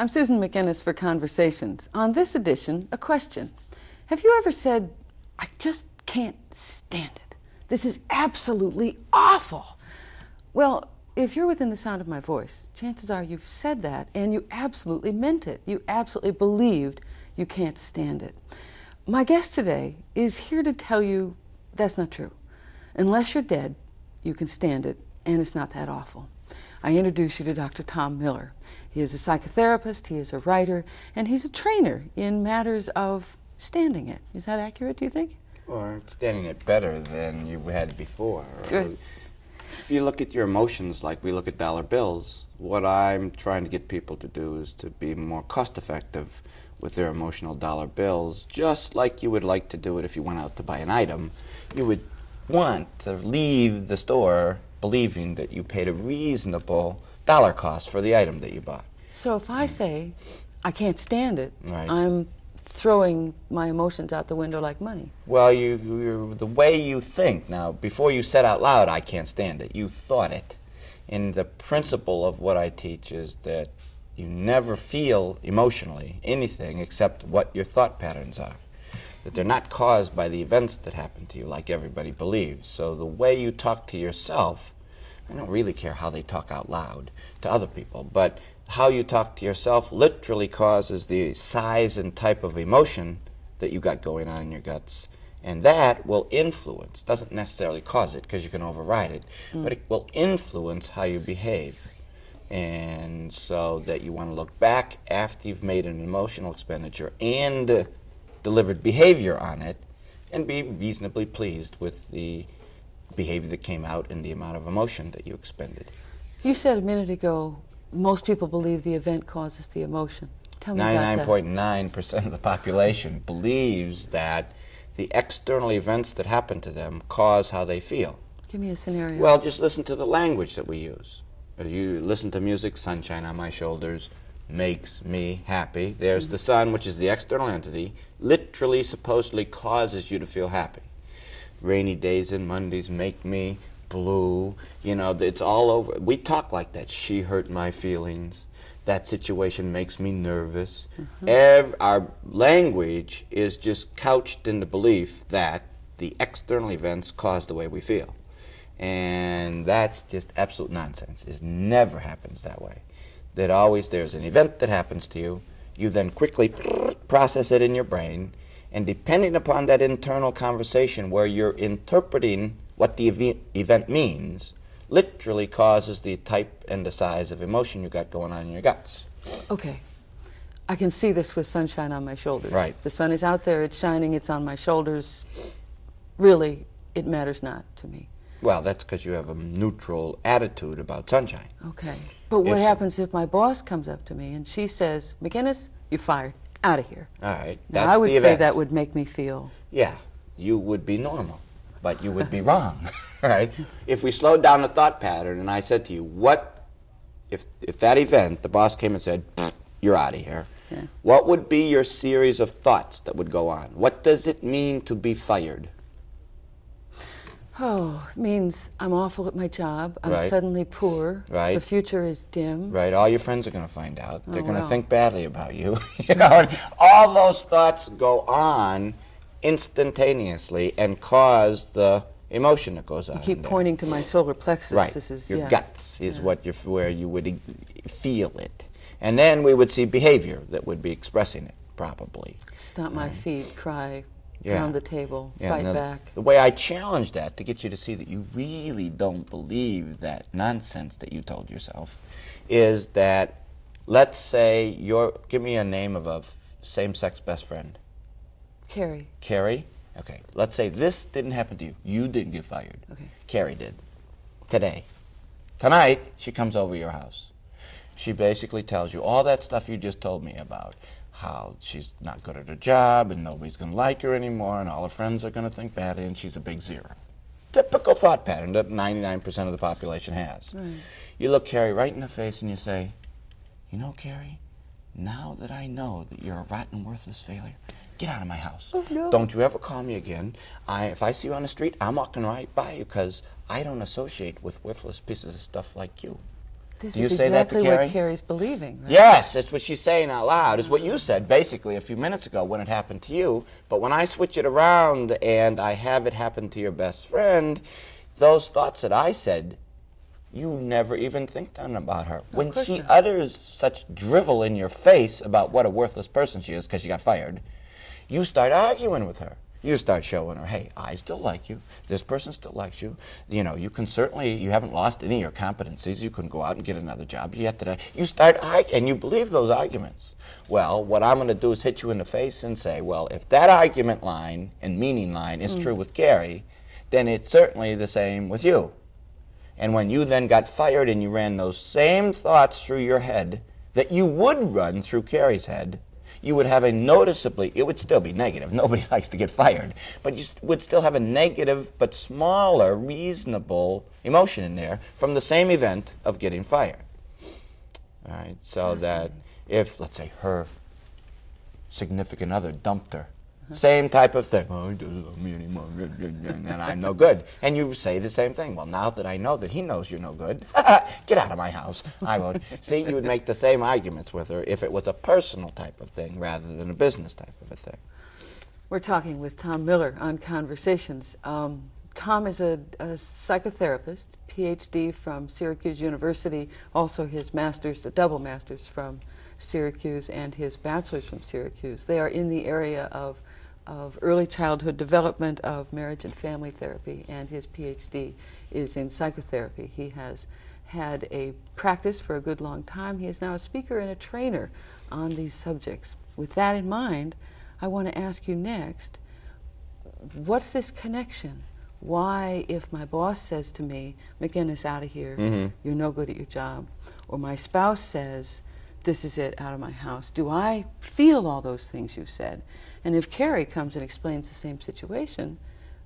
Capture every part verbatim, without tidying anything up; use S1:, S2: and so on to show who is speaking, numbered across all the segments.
S1: I'm Susan McInnes for Conversations. On this edition, a question. Have you ever said, I just can't stand it. This is absolutely awful. Well, if you're within the sound of my voice, chances are you've said that and you absolutely meant it. You absolutely believed you can't stand it. My guest today is here to tell you that's not true. Unless you're dead, you can stand it, and it's not that awful. I introduce you to Doctor Tom Miller. He is a psychotherapist, he is a writer, and he's a trainer in matters of standing it. Is that accurate, do you think?
S2: Or standing it better than you had before.
S1: Good.
S2: If you look at your emotions like we look at dollar bills, what I'm trying to get people to do is to be more cost-effective with their emotional dollar bills, just like you would like to do it if you went out to buy an item. You would want to leave the store believing that you paid a reasonable dollar cost for the item that you bought.
S1: So if I say, I can't stand it,
S2: Right.
S1: I'm throwing my emotions out the window like money.
S2: Well, you, you, the way you think, now, before you said out loud, I can't stand it, you thought it. And the principle of what I teach is that you never feel emotionally anything except what your thought patterns are. That they're not caused by the events that happen to you like everybody believes. So the way you talk to yourself, I don't really care how they talk out loud to other people, but how you talk to yourself literally causes the size and type of emotion that you got going on in your guts. And that will influence, doesn't necessarily cause it because you can override it, mm. but it will influence how you behave. And so that you want to look back after you've made an emotional expenditure and uh, delivered behavior on it and be reasonably pleased with the behavior that came out and the amount of emotion that you expended.
S1: You said a minute ago, most people believe the event causes the emotion. Tell me about that.
S2: ninety-nine point nine percent of the population believes that the external events that happen to them cause how they feel.
S1: Give me a scenario.
S2: Well, just listen to the language that we use. You listen to music, sunshine on my shoulders makes me happy. There's mm-hmm. the sun, which is the external entity, literally, supposedly causes you to feel happy. Rainy days and Mondays make me blue. You know, it's all over. We talk like that. She hurt my feelings. That situation makes me nervous. Mm-hmm. Ev- our language is just couched in the belief that the external events cause the way we feel. And that's just absolute nonsense. It never happens that way. That always there's an event that happens to you, you then quickly process it in your brain, and depending upon that internal conversation where you're interpreting what the ev- event means, literally causes the type and the size of emotion you got going on in your guts.
S1: Okay. I can see this with sunshine on my shoulders.
S2: Right.
S1: The sun is out there, it's shining, it's on my shoulders. Really, it matters not to me.
S2: Well, that's because you have a neutral attitude about sunshine.
S1: Okay. But what
S2: If-
S1: happens if my boss comes up to me and she says, McInnes, you're fired. Out of here.
S2: All right.
S1: Now,
S2: That's
S1: I would
S2: the
S1: say
S2: event.
S1: that would make me feel...
S2: Yeah, you would be normal, but you would be wrong, right? If we slowed down the thought pattern and I said to you, what, if if that event, the boss came and said, you're out of here,
S1: Yeah.
S2: what would be your series of thoughts that would go on? What does it mean to be fired?
S1: Oh, it means I'm awful at my job. I'm
S2: Right.
S1: suddenly poor.
S2: Right.
S1: The future is dim.
S2: Right, all your friends are going to find out. They're
S1: Oh,
S2: going to
S1: well.
S2: think badly about you. You know, and all those thoughts go on instantaneously and cause the emotion that goes on.
S1: You keep
S2: there.
S1: pointing to my solar plexus.
S2: Right.
S1: This is,
S2: Your
S1: yeah.
S2: guts is
S1: Yeah.
S2: what you where you would e- feel it, and then we would see behavior that would be expressing it, probably.
S1: Stomp my feet, cry,
S2: Yeah.
S1: pound the table,
S2: Yeah,
S1: fight
S2: now,
S1: back.
S2: The way I challenge that to get you to see that you really don't believe that nonsense that you told yourself is that, let's say you're, give me a name of a f- same-sex best friend.
S1: Carrie.
S2: Carrie? Okay. Let's say this didn't happen to you. You didn't get fired.
S1: Okay.
S2: Carrie did. Today. Tonight, she comes over your house. She basically tells you all that stuff you just told me about. How she's not good at her job and nobody's going to like her anymore and all her friends are going to think badly and she's a big zero. Typical thought pattern that ninety-nine percent of the population has.
S1: Right.
S2: You look Carrie right in the face and you say, you know, Carrie, now that I know that you're a rotten, worthless failure, get out of my house.
S1: Oh, no.
S2: Don't you ever call me again. I, if I see you on the street, I'm walking right by you because I don't associate with worthless pieces of stuff like you.
S1: This
S2: Do you
S1: is
S2: say that to
S1: exactly
S2: Carrie?
S1: what Carrie's believing, right?
S2: Yes, it's what she's saying out loud. It's what you said basically a few minutes ago when it happened to you. But when I switch it around and I have it happen to your best friend, those thoughts that I said, you never even think done about her. When
S1: course
S2: she
S1: not.
S2: utters such drivel in your face about what a worthless person she is because she got fired, you start arguing with her. You start showing her, hey, I still like you. This person still likes you. You know, you can certainly, you haven't lost any of your competencies. You can go out and get another job. Yet today, you start arguing, and you believe those arguments. Well, what I'm going to do is hit you in the face and say, well, if that argument line and meaning line is mm. true with Carrie, then it's certainly the same with you. And when you then got fired and you ran those same thoughts through your head that you would run through Carrie's head, you would have a noticeably, it would still be negative. Nobody likes to get fired. But you would still have a negative but smaller, reasonable emotion in there from the same event of getting fired. All right, so that if, let's say, her significant other dumped her, same type of thing. Oh, he doesn't love me anymore, and I'm no good. And you say the same thing. Well, now that I know that he knows you're no good, get out of my house. I won't. See, you would make the same arguments with her if it was a personal type of thing rather than a business type of a thing.
S1: We're talking with Tom Miller on Conversations. Um, Tom is a, a psychotherapist, P H D from Syracuse University, also his master's, a double master's from Syracuse, and his bachelor's from Syracuse. They are in the area of of early childhood development, of marriage and family therapy, and his P H D is in psychotherapy. He has had a practice for a good long time. He is now a speaker and a trainer on these subjects. With that in mind, I want to ask you next, what's this connection? Why, if my boss says to me, McGinnis, out of here, mm-hmm. you're no good at your job, or my spouse says, this is it, out of my house, do I feel all those things you said? And if Carrie comes and explains the same situation,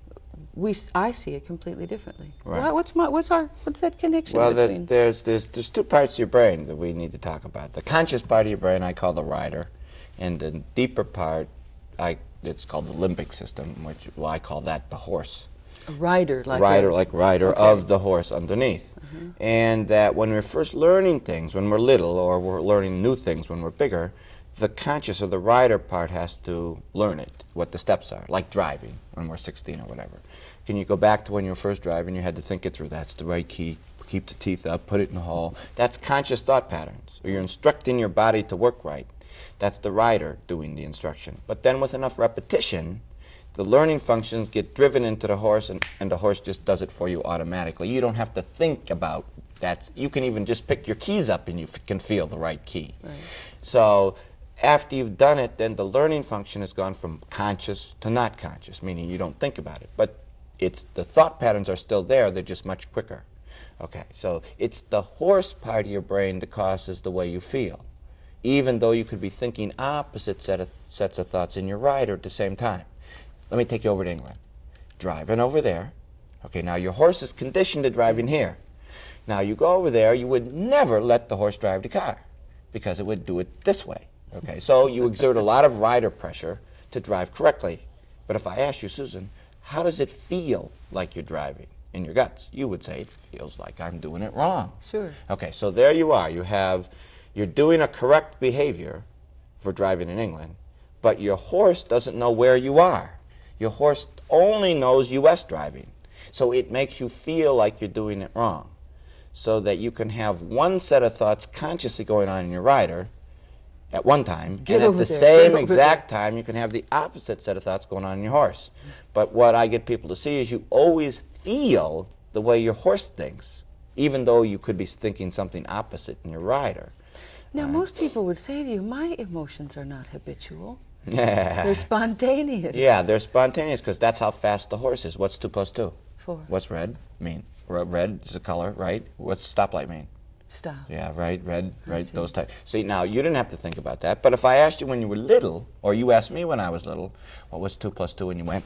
S1: we, I see it completely differently.
S2: Right.
S1: Well, what's, my, what's, our, what's that connection
S2: well,
S1: between?
S2: Well, there's, there's, there's two parts of your brain that we need to talk about. The conscious part of your brain I call the rider, and the deeper part, I, it's called the limbic system, which well, I call that the horse.
S1: A rider, like
S2: rider,
S1: a,
S2: like rider
S1: okay.
S2: of the horse underneath. Mm-hmm. And that when we're first learning things, when we're little, or we're learning new things when we're bigger, the conscious or the rider part has to learn it, what the steps are, like driving when we're sixteen or whatever. Can you go back to when you were first driving, you had to think it through, that's the right key, keep the teeth up, put it in the hole. That's conscious thought patterns, or you're instructing your body to work right. That's the rider doing the instruction. But then with enough repetition, the learning functions get driven into the horse, and, and the horse just does it for you automatically. You don't have to think about that. You can even just pick your keys up and you f can feel the right key. Right. So after you've done it, then the learning function has gone from conscious to not conscious, meaning you don't think about it. But it's, the thought patterns are still there, they're just much quicker. Okay, so it's the horse part of your brain that causes the way you feel, even though you could be thinking opposite set of, sets of thoughts in your rider at the same time. Let me take you over to England. Driving over there. Okay, now your horse is conditioned to driving here. Now you go over there, you would never let the horse drive the car because it would do it this way. Okay, so you exert a lot of rider pressure to drive correctly. But if I ask you, Susan, how does it feel like you're driving in your guts? You would say, it feels like I'm doing it wrong.
S1: Sure.
S2: Okay, so there you are. You have, you're doing a correct behavior for driving in England, but your horse doesn't know where you are. Your horse only knows U S driving. So it makes you feel like you're doing it wrong. So that you can have one set of thoughts consciously going on in your rider at one time,
S1: Get
S2: and at the
S1: there.
S2: same exact time you can have the opposite set of thoughts going on in your horse. But what I get people to see is you always feel the way your horse thinks, even though you could be thinking something opposite in your rider.
S1: Now,
S2: right?
S1: most people would say to you, my emotions are not habitual.
S2: Yeah.
S1: They're spontaneous.
S2: Yeah, they're spontaneous because that's how fast the horse is. What's two plus two?
S1: Four.
S2: What's red mean? Red is a color, right? What's stoplight mean?
S1: Stop.
S2: Yeah, right, red, right, those types. See, now, you didn't have to think about that, but if I asked you when you were little, or you asked me when I was little, what was two plus two, and you went?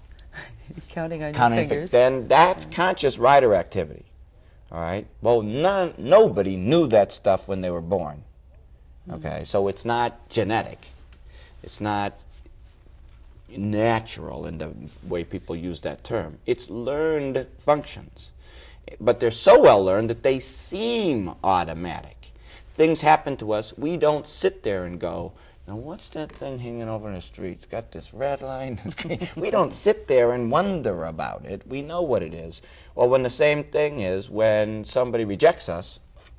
S1: Counting on
S2: counting
S1: your fingers.
S2: Then that's conscious rider activity, all right? Well, none, nobody knew that stuff when they were born, okay? Mm-hmm. So it's not genetic. It's not natural in the way people use that term. It's learned functions. but they're so well learned that they seem automatic. Things happen to us, we don't sit there and go, now what's that thing hanging over in the street? It's got this red line. We don't sit there and wonder about it. We know what it is. Well, when the same thing is when somebody rejects us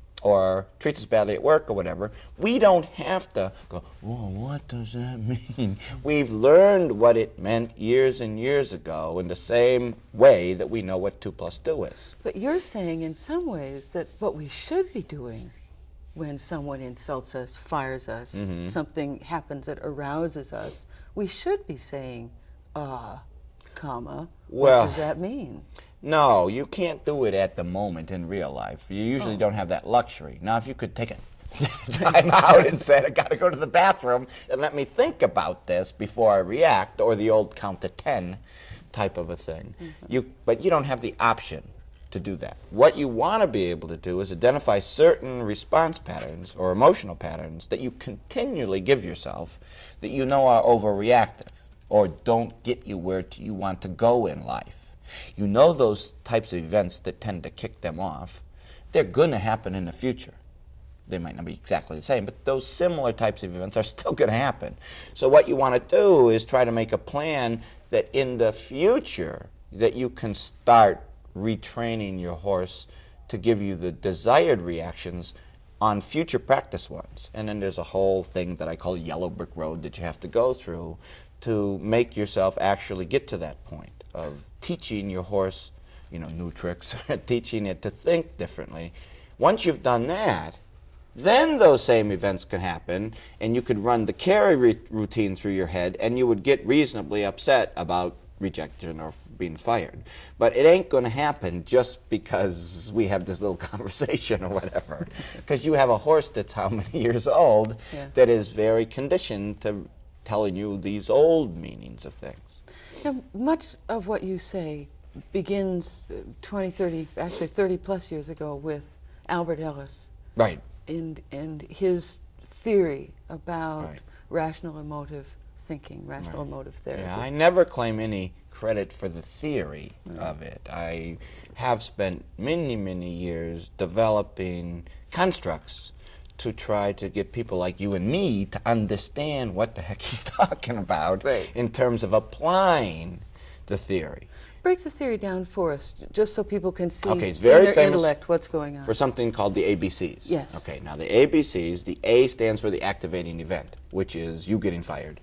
S2: or treats us badly at work or whatever, we don't have to go, whoa, what does that mean? We've learned what it meant years and years ago in the same way that we know what two plus two is.
S1: But you're saying in some ways that what we should be doing when someone insults us, fires us, mm-hmm. something happens that arouses us, we should be saying, ah, comma,
S2: well,
S1: what does that mean?
S2: No, you can't do it at the moment in real life. You usually oh. don't have that luxury. Now, if you could take a time out and say, I got to go to the bathroom and let me think about this before I react, or the old count to ten type of a thing. Mm-hmm. You, but you don't have the option to do that. What you want to be able to do is identify certain response patterns or emotional patterns that you continually give yourself that you know are overreactive or don't get you where you want to go in life. You know those types of events that tend to kick them off. They're going to happen in the future. They might not be exactly the same, but those similar types of events are still going to happen. So what you want to do is try to make a plan that in the future that you can start retraining your horse to give you the desired reactions on future practice ones. And then there's a whole thing that I call yellow brick road that you have to go through to make yourself actually get to that point of teaching your horse, you know, new tricks, teaching it to think differently. Once you've done that, then those same events can happen, and you could run the carry re- routine through your head, and you would get reasonably upset about rejection or f- being fired. But it ain't going to happen just because we have this little conversation or whatever. Because you have a horse that's how many years old yeah. that is very conditioned to telling you these old meanings of things.
S1: Now, much of what you say begins twenty, thirty, actually thirty plus years ago with Albert Ellis.
S2: Right.
S1: And, and his theory about
S2: right.
S1: rational emotive thinking, rational
S2: right.
S1: emotive therapy.
S2: Yeah, I never claim any credit for the theory right. of it. I have spent many, many years developing constructs to try to get people like you and me to understand what the heck he's talking about
S1: right.
S2: in terms of applying the theory.
S1: Break the theory down for us, just so people can see
S2: okay, it's very
S1: in their intellect what's going on.
S2: For something called the A B Cs.
S1: Yes.
S2: Okay, now the A B Cs, the A stands for the activating event, which is you getting fired.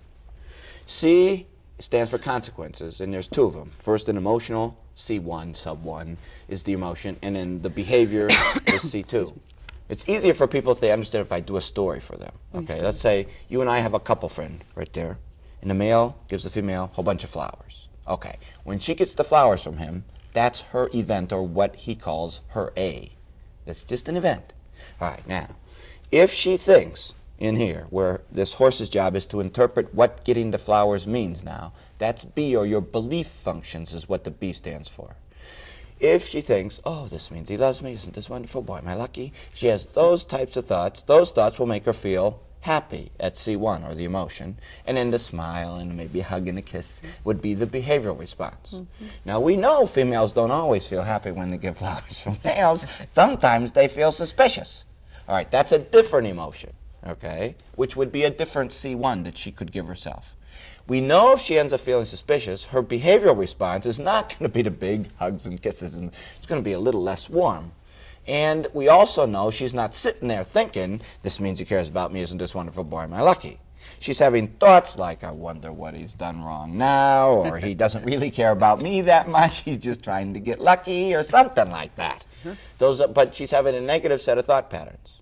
S2: C stands for consequences, and there's two of them. First, an emotional, C one, sub one, is the emotion, and then the behavior is C two. It's easier for people if they understand if I do a story for them. Okay, let's say you and I have a couple friend right there, and the male gives the female a whole bunch of flowers. Okay, when she gets the flowers from him, that's her event, or what he calls her A. That's just an event. All right, now, if she thinks in here, where this horse's job is to interpret what getting the flowers means now, that's B, or your belief functions is what the B stands for. If she thinks, oh, this means he loves me, isn't this wonderful, boy, am I lucky? If she has those types of thoughts, those thoughts will make her feel happy at C one, or the emotion, and then the smile and maybe a hug and a kiss would be the behavioral response. Mm-hmm. Now, we know females don't always feel happy when they get flowers from males. Sometimes they feel suspicious. All right, that's a different emotion, okay, which would be a different C one that she could give herself. We know if she ends up feeling suspicious, her behavioral response is not going to be the big hugs and kisses, and it's going to be a little less warm. And we also know she's not sitting there thinking, this means he cares about me, isn't this wonderful, boy, am I lucky? She's having thoughts like, I wonder what he's done wrong now, or he doesn't really care about me that much, he's just trying to get lucky, or something like that. Mm-hmm. Those are, but she's having a negative set of thought patterns.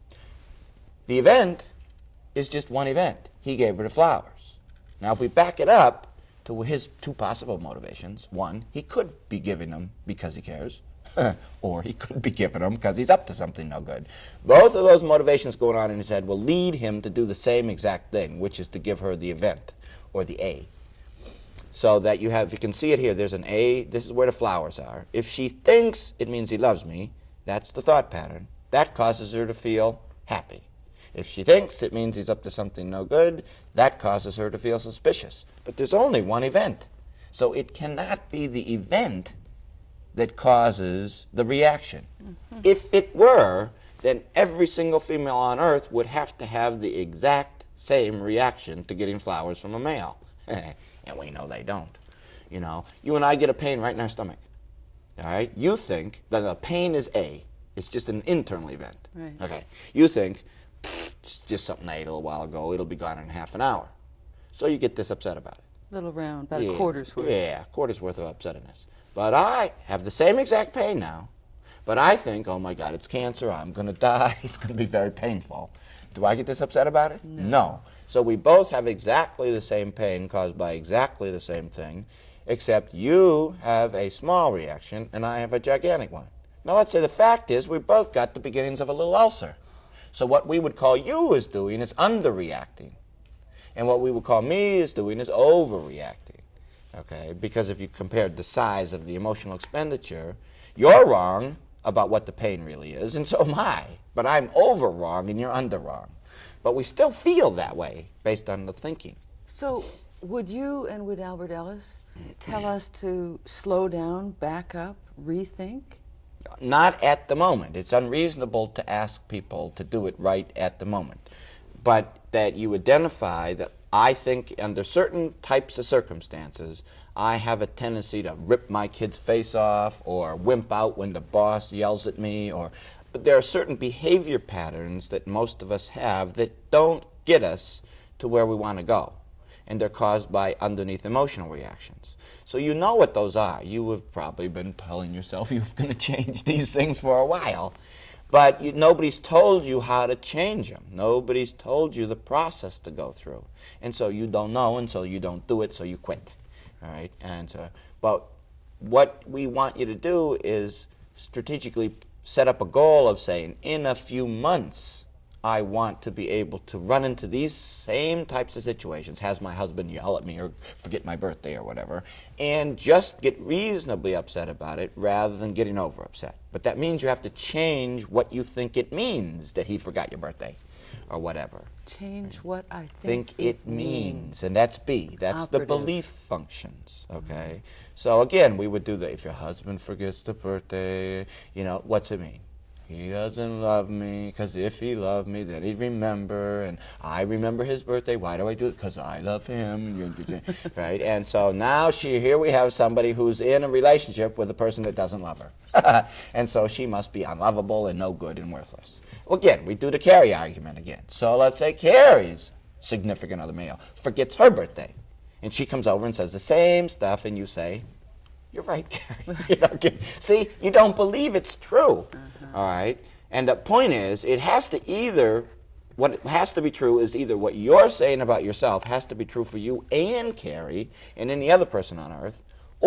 S2: The event is just one event. He gave her the flowers. Now, if we back it up to his two possible motivations, one, he could be giving them because he cares, or he could be giving them because he's up to something no good. Both of those motivations going on in his head will lead him to do the same exact thing, which is to give her the event, or the A. So that you have, you can see it here, there's an A, this is where the flowers are. If she thinks it means he loves me, that's the thought pattern. That causes her to feel happy. If she thinks it means he's up to something no good, that causes her to feel suspicious. But there's only one event. So it cannot be the event that causes the reaction. Mm-hmm. If it were, then every single female on earth would have to have the exact same reaction to getting flowers from a male. And we know they don't. You know, you and I get a pain right in our stomach. All right? You think that the pain is A. It's just an internal event.
S1: Right.
S2: Okay. You think, it's just something I ate a little while ago. It'll be gone in half an hour. So you get this upset about it.
S1: Little round, about
S2: yeah.
S1: a quarter's worth.
S2: Yeah, a quarter's worth of upsetness. But I have the same exact pain now. But I think, oh my God, it's cancer. I'm going to die. It's going to be very painful. Do I get this upset about it?
S1: No.
S2: No. So we both have exactly the same pain caused by exactly the same thing, except you have a small reaction and I have a gigantic one. Now let's say the fact is we both got the beginnings of a little ulcer. So what we would call you is doing is underreacting. And what we would call me is doing is overreacting. Okay? Because if you compared the size of the emotional expenditure, you're wrong about what the pain really is, and so am I. But I'm over wrong and you're under wrong. But we still feel that way based on the thinking.
S1: So would you and would Albert Ellis tell us to slow down, back up, rethink?
S2: Not at the moment. It's unreasonable to ask people to do it right at the moment. But that you identify that I think under certain types of circumstances, I have a tendency to rip my kid's face off or wimp out when the boss yells at me. Or but there are certain behavior patterns that most of us have that don't get us to where we want to go. And they're caused by underneath emotional reactions. So you know what those are. You have probably been telling yourself you're going to change these things for a while. But you, nobody's told you how to change them. Nobody's told you the process to go through. And so you don't know, and so you don't do it, so you quit. All right? And so, but what we want you to do is strategically set up a goal of saying, in a few months, I want to be able to run into these same types of situations, has my husband yell at me or forget my birthday or whatever, and just get reasonably upset about it rather than getting over upset. But that means you have to change what you think it means that he forgot your birthday or whatever.
S1: Change what I think,
S2: think it means. And that's B. That's
S1: Operative.
S2: the belief functions, okay? Mm-hmm. So again, we would do that. If your husband forgets the birthday, you know, what's it mean? He doesn't love me, because if he loved me, then he'd remember, and I remember his birthday. Why do I do it? Because I love him, right? And so now she, here we have somebody who's in a relationship with a person that doesn't love her. And so she must be unlovable and no good and worthless. Well, again, we do the Carrie argument again. So let's say Carrie's significant other male forgets her birthday, and she comes over and says the same stuff, and you say, you're right, Carrie. You know, see, you don't believe it's true. Uh-huh. All right? And the point is, it has to either, what has to be true is either what you're saying about yourself has to be true for you and Carrie and any other person on earth,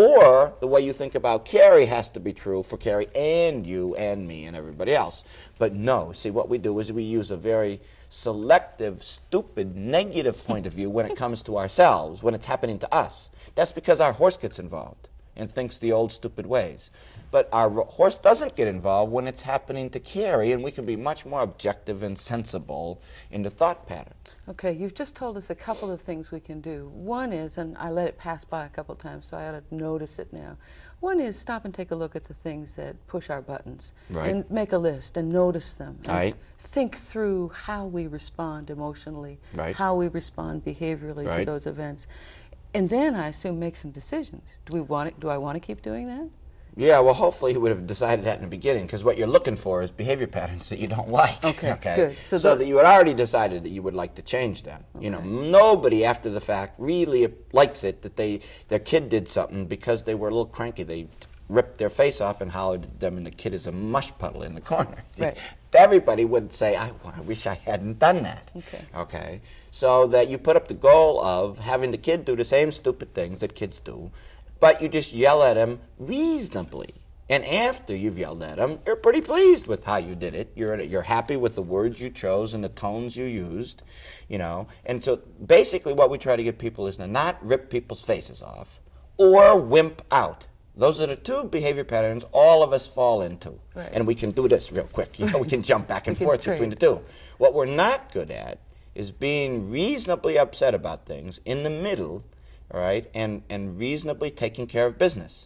S2: or the way you think about Carrie has to be true for Carrie and you and me and everybody else. But no, see, what we do is we use a very selective, stupid, negative point of view when it comes to ourselves, when it's happening to us. That's because our horse gets involved and thinks the old stupid ways. But our horse doesn't get involved when it's happening to Carrie, and we can be much more objective and sensible in the thought pattern.
S1: Okay, you've just told us a couple of things we can do. One is, and I let it pass by a couple of times, so I ought to notice it now. One is stop and take a look at the things that push our buttons.
S2: Right.
S1: And make a list and notice them. And
S2: right.
S1: think through how we respond emotionally,
S2: right.
S1: how we respond behaviorally
S2: right.
S1: to those events. And then I assume make some decisions. Do we want it, do I want to keep doing that?
S2: Yeah, well, hopefully he would have decided that in the beginning, because what you're looking for is behavior patterns that you don't like.
S1: Okay,
S2: okay?
S1: good. So,
S2: so
S1: those...
S2: that you had already decided that you would like to change them. Okay. You know, nobody after the fact really likes it that they their kid did something because they were a little cranky. They ripped their face off and hollered at them, and the kid is a mush puddle in the corner.
S1: Right.
S2: Everybody would say, I, I wish I hadn't done that.
S1: Okay.
S2: Okay. So that you put up the goal of having the kid do the same stupid things that kids do, but you just yell at him reasonably. And after you've yelled at him, you're pretty pleased with how you did it. You're you're happy with the words you chose and the tones you used, you know. And so basically what we try to get people is to not rip people's faces off or wimp out. Those are the two behavior patterns all of us fall into.
S1: Right.
S2: And we can do this real quick. You know, we can jump back and forth between the two. What we're not good at is being reasonably upset about things in the middle, all right, and, and reasonably taking care of business.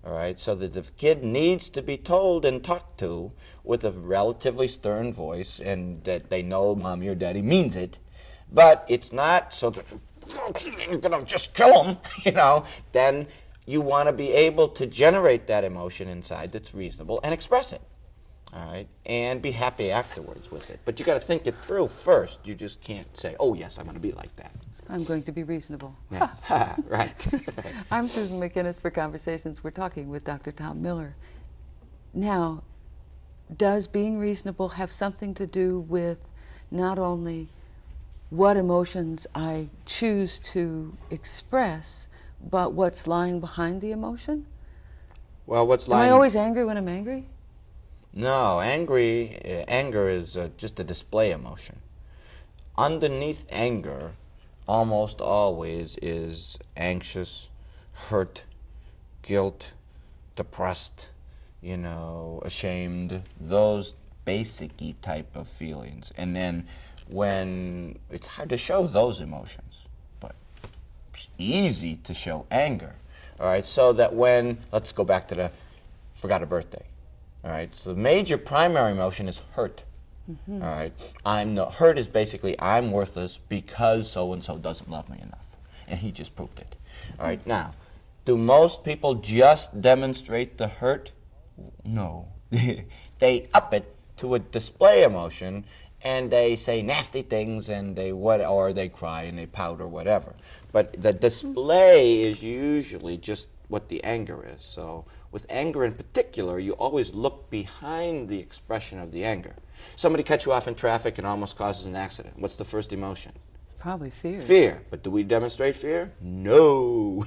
S2: All right, so that the kid needs to be told and talked to with a relatively stern voice, and that they know mommy or daddy means it, but it's not so that you're gonna just kill them, you know. Then you want to be able to generate that emotion inside that's reasonable and express it, all right, and be happy afterwards with it. But you got to think it through first. You just can't say, "Oh yes, I'm going to be like that."
S1: I'm going to be reasonable.
S2: Yes. Right.
S1: I'm Susan McInnes for Conversations. We're talking with Doctor Tom Miller. Now, does being reasonable have something to do with not only what emotions I choose to express, but what's lying behind the emotion?
S2: Well, what's
S1: Am
S2: lying...
S1: I always angry when I'm angry?
S2: No, angry, uh, anger is uh, just a display emotion. Underneath anger, almost always is anxious, hurt, guilt, depressed, you know, ashamed, those basic-y type of feelings. And then when it's hard to show those emotions, but it's easy to show anger. All right, so that when, let's go back to the forgot a birthday. All right, so the major primary emotion is hurt. Mm-hmm. All right, I'm no, hurt is basically I'm worthless because so and so doesn't love me enough, and he just proved it. All right, now, do most people just demonstrate the hurt? No, they up it to a display emotion, and they say nasty things, and they what, or they cry and they pout or whatever. But the display is usually just what the anger is. So with anger in particular, you always look behind the expression of the anger. Somebody cuts you off in traffic and almost causes an accident. What's the first emotion?
S1: Probably fear.
S2: Fear. But do we demonstrate fear? No.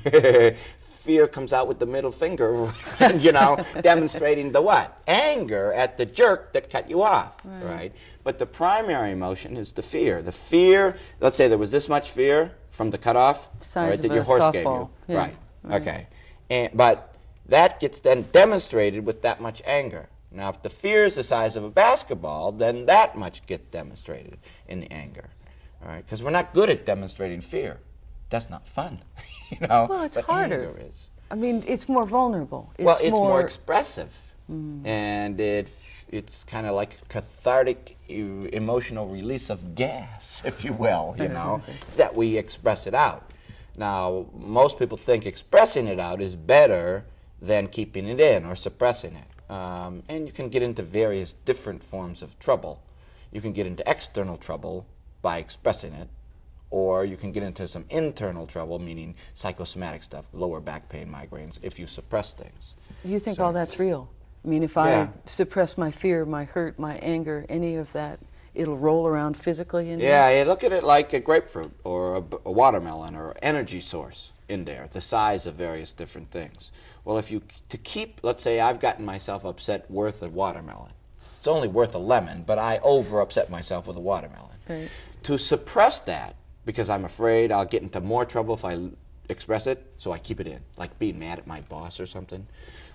S2: Fear comes out with the middle finger, you know, demonstrating the what? Anger at the jerk that cut you off, right. right? But the primary emotion is the fear. The fear, let's say there was this much fear from the cutoff,
S1: Size
S2: right,
S1: of
S2: that
S1: a
S2: your horse
S1: softball.
S2: gave you.
S1: Yeah.
S2: Right.
S1: right,
S2: okay. And, but that gets then demonstrated with that much anger. Now, if the fear is the size of a basketball, then that much gets demonstrated in the anger, all right? Because we're not good at demonstrating fear. That's not fun, you know.
S1: Well, it's
S2: but
S1: harder.
S2: Anger is.
S1: I mean, it's more vulnerable. It's
S2: well, it's more,
S1: more
S2: expressive, mm. and it it's kind of like a cathartic e- emotional release of gas, if you will, you know, that we express it out. Now, most people think expressing it out is better than keeping it in or suppressing it. Um, and you can get into various different forms of trouble. You can get into external trouble by expressing it, or you can get into some internal trouble, meaning psychosomatic stuff, lower back pain, migraines, if you suppress things.
S1: You think
S2: so,
S1: all that's real? I mean, if
S2: yeah.
S1: I suppress my fear, my hurt, my anger, any of that, it'll roll around physically in
S2: yeah,
S1: me?
S2: Yeah, look at it like a grapefruit or a, a watermelon or energy source in there, the size of various different things. Well, if you, to keep, let's say I've gotten myself upset worth a watermelon. It's only worth a lemon, but I over-upset myself with a watermelon.
S1: Right.
S2: To suppress that, because I'm afraid I'll get into more trouble if I l- express it, so I keep it in, like being mad at my boss or something.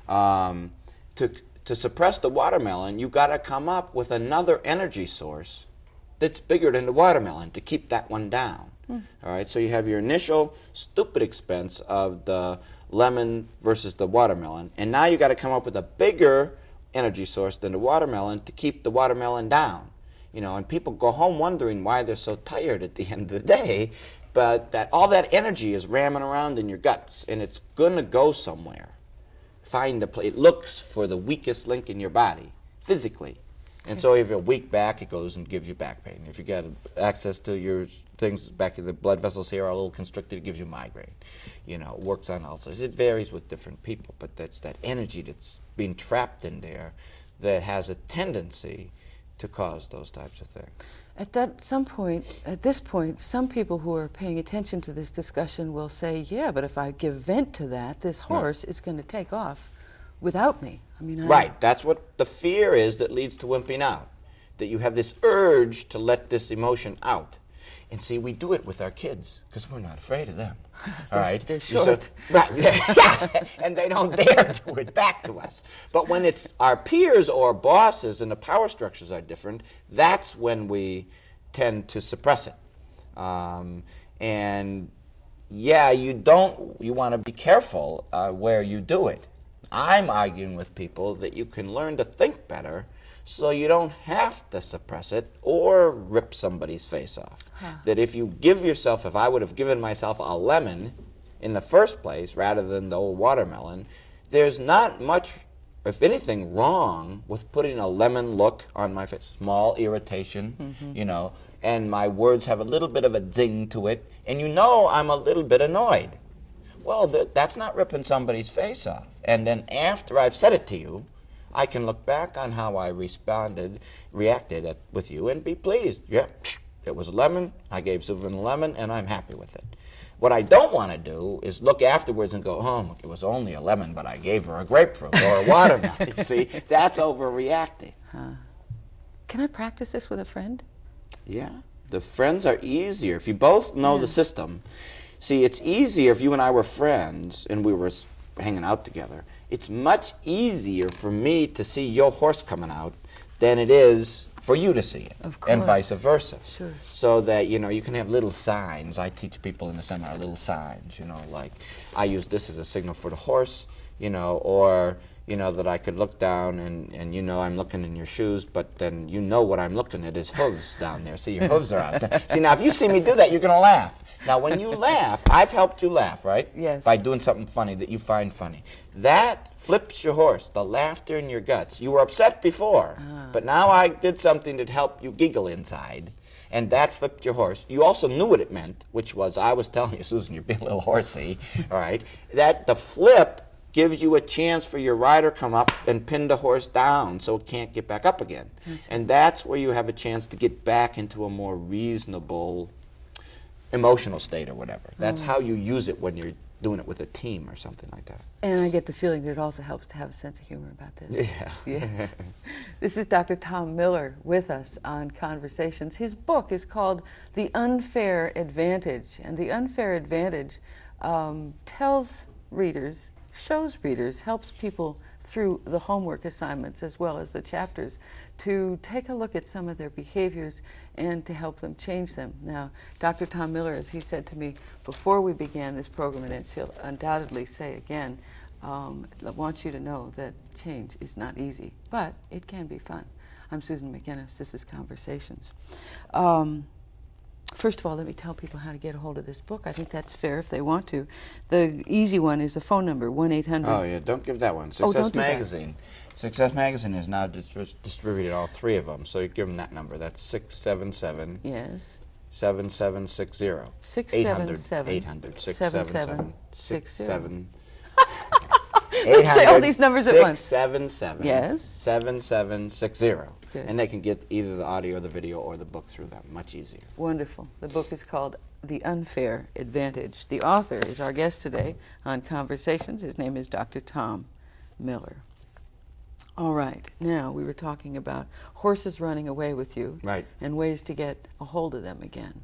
S2: Um, to, to suppress the watermelon, you got to come up with another energy source that's bigger than the watermelon to keep that one down. Mm. All right, so you have your initial stupid expense of the lemon versus the watermelon, and now you got to come up with a bigger energy source than the watermelon to keep the watermelon down. You know, and people go home wondering why they're so tired at the end of the day, but that all that energy is ramming around in your guts, and it's going to go somewhere. Find the place. It looks for the weakest link in your body, physically. And so if you have a weak back, it goes and gives you back pain. If you got access to your things back in the blood vessels here are a little constricted, it gives you migraine. You know, it works on ulcers. It varies with different people, but that's that energy that's being trapped in there that has a tendency to cause those types of things.
S1: At that some point, at this point, some people who are paying attention to this discussion will say, yeah, but if I give vent to that, this horse right. is going to take off without me. I mean, I
S2: right. That's what the fear is that leads to wimping out, that you have this urge to let this emotion out. And see, we do it with our kids because we're not afraid of them. All right,
S1: they're short.
S2: So, right, yeah, and they don't dare do it back to us. But when it's our peers or bosses and the power structures are different, that's when we tend to suppress it. Um, and yeah, you don't. You want to be careful uh, where you do it. I'm arguing with people that you can learn to think better so you don't have to suppress it or rip somebody's face off. Huh. That if you give yourself, if I would have given myself a lemon in the first place rather than the old watermelon, there's not much, if anything, wrong with putting a lemon look on my face. Small irritation, mm-hmm. you know, and my words have a little bit of a zing to it, and you know I'm a little bit annoyed. Well, th that's not ripping somebody's face off. And then after I've said it to you, I can look back on how I responded, reacted at, with you, and be pleased. Yeah, it was a lemon. I gave Susan a lemon, and I'm happy with it. What I don't want to do is look afterwards and go, oh, it was only a lemon, but I gave her a grapefruit or a watermelon. You see, that's overreacting.
S1: Huh. Can I practice this with a friend?
S2: Yeah, the friends are easier. If you both know yeah. the system, see, it's easier if you and I were friends and we were hanging out together. It's much easier for me to see your horse coming out than it is for you to see it,
S1: of course.
S2: And vice versa.
S1: Sure.
S2: So that, you know, you can have little signs. I teach people in the seminar little signs, you know, like I use this as a signal for the horse, you know, or, you know, that I could look down and, and you know I'm looking in your shoes, but then you know what I'm looking at is hooves down there. See, your hooves are out. See, now if you see me do that, you're going to laugh. Now, when you laugh, I've helped you laugh, right?
S1: Yes.
S2: By doing something funny that you find funny. That flips your horse, the laughter in your guts. You were upset before, ah. but now I did something that helped you giggle inside, and that flipped your horse. You also knew what it meant, which was, I was telling you, Susan, you're being a little horsey, all right? That the flip gives you a chance for your rider come up and pin the horse down so it can't get back up again. That's and that's where you have a chance to get back into a more reasonable emotional state or whatever. That's mm. how you use it when you're doing it with a team or something like that.
S1: And I get the feeling that it also helps to have a sense of humor about this.
S2: Yeah.
S1: Yes. This is Doctor Tom Miller with us on Conversations. His book is called The Unfair Advantage, and The Unfair Advantage um, tells readers, shows readers, helps people through the homework assignments as well as the chapters to take a look at some of their behaviors and to help them change them. Now, Doctor Tom Miller, as he said to me before we began this program, and he'll undoubtedly say again, um, I want you to know that change is not easy, but it can be fun. I'm Susan McInnes. This is Conversations. Um, First of all, let me tell people how to get a hold of this book. I think that's fair if they want to. The easy one is a phone number, one eight hundred.
S2: Oh, yeah, don't give that one. Success
S1: oh, don't
S2: Magazine. Success Magazine is now dis distributed all three of them, so you give them that number. That's six seven seven.
S1: Yes.
S2: seven seven six zero.
S1: six seven seven.
S2: eight hundred. six seven seven.
S1: six seven.
S2: Let's
S1: say all these numbers at once.
S2: six seven seven.
S1: Yes.
S2: seven seven six zero.
S1: Good.
S2: And they can get either the audio, the video, or the book through them. Much easier.
S1: Wonderful. The book is called The Unfair Advantage. The author is our guest today on Conversations. His name is Doctor Tom Miller. All right. Now, we were talking about horses running away with you.
S2: Right.
S1: And ways to get a hold of them again.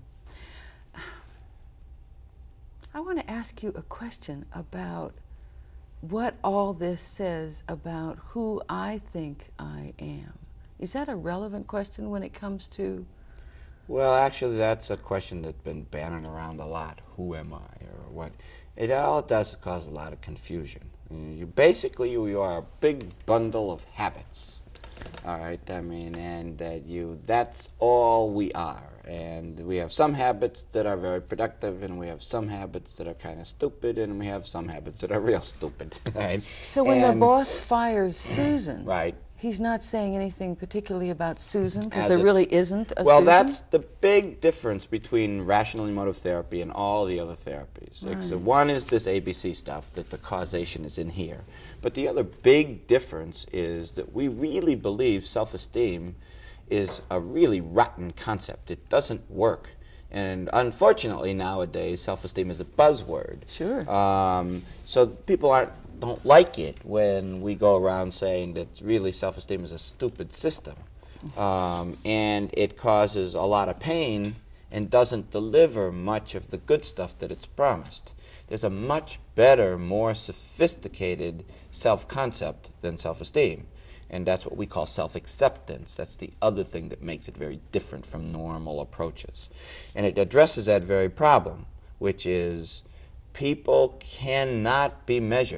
S1: I want to ask you a question about what all this says about who I think I am. Is that a relevant question when it comes to?
S2: Well, actually, that's a question that's been banning around a lot. Who am I, or what? It all it does is cause a lot of confusion. You basically you are a big bundle of habits. All right, I mean, and that you that's all we are. And we have some habits that are very productive, and we have some habits that are kind of stupid, and we have some habits that are real stupid. Right?
S1: So when
S2: and
S1: the boss fires Susan,
S2: right.
S1: he's not saying anything particularly about Susan, because there really isn't a
S2: well,
S1: Susan?
S2: Well, that's the big difference between rational emotive therapy and all the other therapies. Like,
S1: right.
S2: So one is this A B C stuff, that the causation is in here. But the other big difference is that we really believe self-esteem is a really rotten concept. It doesn't work. And unfortunately, nowadays, self-esteem is a buzzword.
S1: Sure.
S2: Um, so people aren't don't like it when we go around saying that really self-esteem is a stupid system. Um, and it causes a lot of pain and doesn't deliver much of the good stuff that it's promised. There's a much better, more sophisticated self-concept than self-esteem. And that's what we call self-acceptance. That's the other thing that makes it very different from normal approaches. And it addresses that very problem, which is people cannot be measured.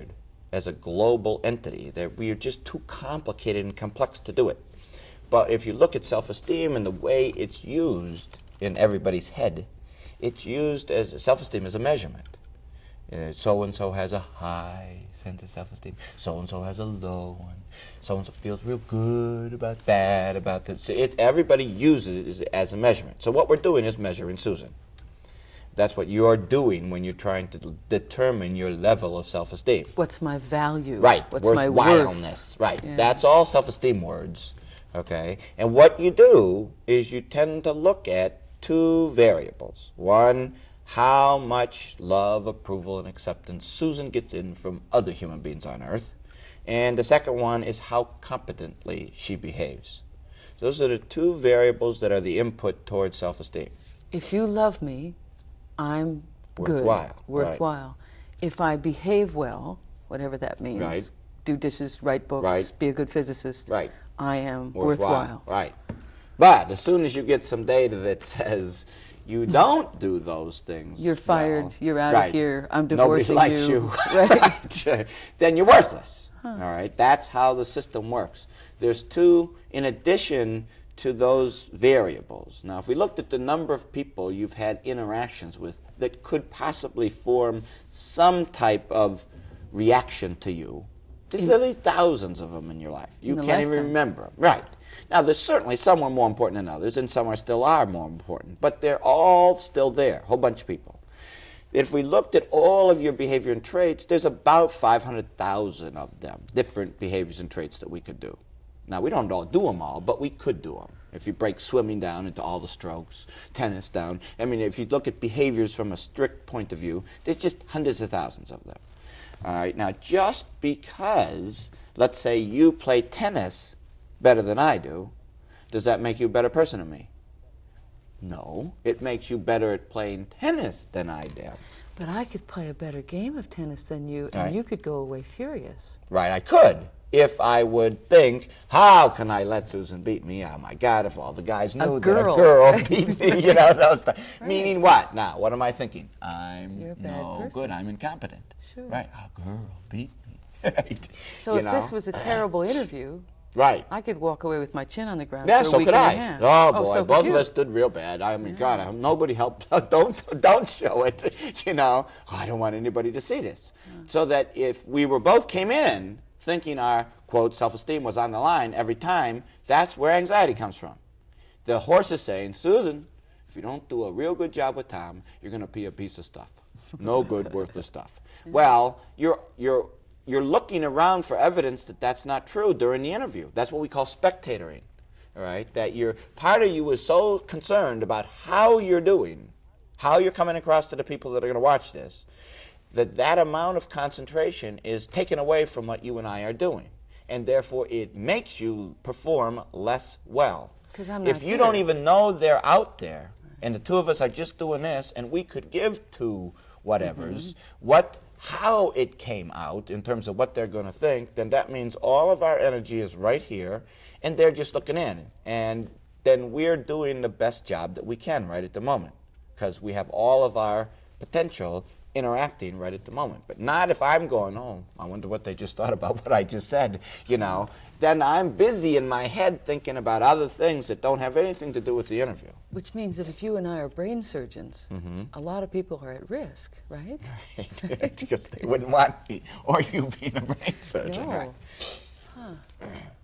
S2: as a global entity, that we are just too complicated and complex to do it. But if you look at self-esteem and the way it's used in everybody's head, it's used as self-esteem as a measurement. Uh, so-and-so has a high sense of self-esteem. So-and-so has a low one. So-and-so feels real good about bad about this. So it, everybody uses it as a measurement. So what we're doing is measuring Susan. That's what you're doing when you're trying to determine your level of self-esteem.
S1: What's my value?
S2: Right.
S1: What's my
S2: worthwhileness.
S1: worth?
S2: Right.
S1: Yeah.
S2: That's all self-esteem words. Okay. And what you do is you tend to look at two variables. One, how much love, approval, and acceptance Susan gets in from other human beings on earth. And the second one is how competently she behaves. Those are the two variables that are the input towards self-esteem.
S1: If you love me, I'm
S2: Worthwhile,
S1: good, worthwhile.
S2: right.
S1: If I behave well, whatever that means,
S2: Right.
S1: do dishes, write books,
S2: Right.
S1: be a good physicist,
S2: Right.
S1: I am
S2: Worthwhile.
S1: worthwhile.
S2: Right. But as soon as you get some data that says you don't do those things,
S1: You're fired,
S2: well,
S1: you're out
S2: right.
S1: of here, I'm divorcing
S2: Nobody likes
S1: you.
S2: you.
S1: Right.
S2: Right. Then you're worthless. Huh. All right. That's how the system works. There's two, in addition to those variables. Now, if we looked at the number of people you've had interactions with that could possibly form some type of reaction to you, there's
S1: In-
S2: literally thousands of them in your life. You
S1: In a
S2: can't even
S1: lifetime.
S2: remember them. Right. Now, there's certainly some are more important than others, and some are still are more important, but they're all still there, a whole bunch of people. If we looked at all of your behavior and traits, there's about five hundred thousand of them, different behaviors and traits that we could do. Now, we don't all do them all, but we could do them. If you break swimming down into all the strokes, tennis down, I mean, if you look at behaviors from a strict point of view, there's just hundreds of thousands of them. All right, now, just because, let's say, you play tennis better than I do, does that make you a better person than me? No, it makes you better at playing tennis than I do.
S1: But I could play a better game of tennis than you, and
S2: Right.
S1: you could go away furious.
S2: Right, I could, if I would think, how can I let Susan beat me? Oh my God, if all the guys knew
S1: girl.
S2: that a girl beat me, you know, those th-
S1: Right.
S2: Meaning what? Now, what am I thinking? I'm
S1: You're a bad
S2: no
S1: person.
S2: good, I'm incompetent.
S1: Sure.
S2: Right, a girl beat me. Right.
S1: So
S2: You
S1: if
S2: know?
S1: this was a terrible interview,
S2: Right.
S1: I could walk away with my chin on the ground
S2: Yeah,
S1: for a
S2: so
S1: week
S2: could
S1: and
S2: I.
S1: a half.
S2: Oh boy,
S1: so could
S2: both of
S1: you.
S2: us did real bad. I mean, God, I, nobody helped. Don't don't show it. You know, I don't want anybody to see this.
S1: Yeah.
S2: So that if we were both came in thinking our quote self-esteem was on the line every time, that's where anxiety comes from. The horse is saying, Susan, if you don't do a real good job with Tom, you're going to be a piece of stuff. No good, worthless stuff.
S1: Yeah.
S2: Well, you're you're. You're looking around for evidence that that's not true during the interview. That's what we call spectatoring, all right? That you're, part of you is so concerned about how you're doing, how you're coming across to the people that are going to watch this, that that amount of concentration is taken away from what you and I are doing. And therefore, it makes you perform less well.
S1: 'Cause I'm not
S2: If you
S1: here.
S2: don't even know they're out there, and the two of us are just doing this, and we could give two whatevers, mm-hmm. what... how it came out in terms of what they're going to think, then that means all of our energy is right here, and they're just looking in. And then we're doing the best job that we can right at the moment, because we have all of our potential interacting right at the moment. But not if I'm going, oh, I wonder what they just thought about what I just said, you know. Then I'm busy in my head thinking about other things that don't have anything to do with the interview.
S1: Which means that if you and I are brain surgeons, mm-hmm. a lot of people are at risk, right?
S2: Right, because they wouldn't want me or you being a brain surgeon.
S1: No.
S2: Right.
S1: Huh.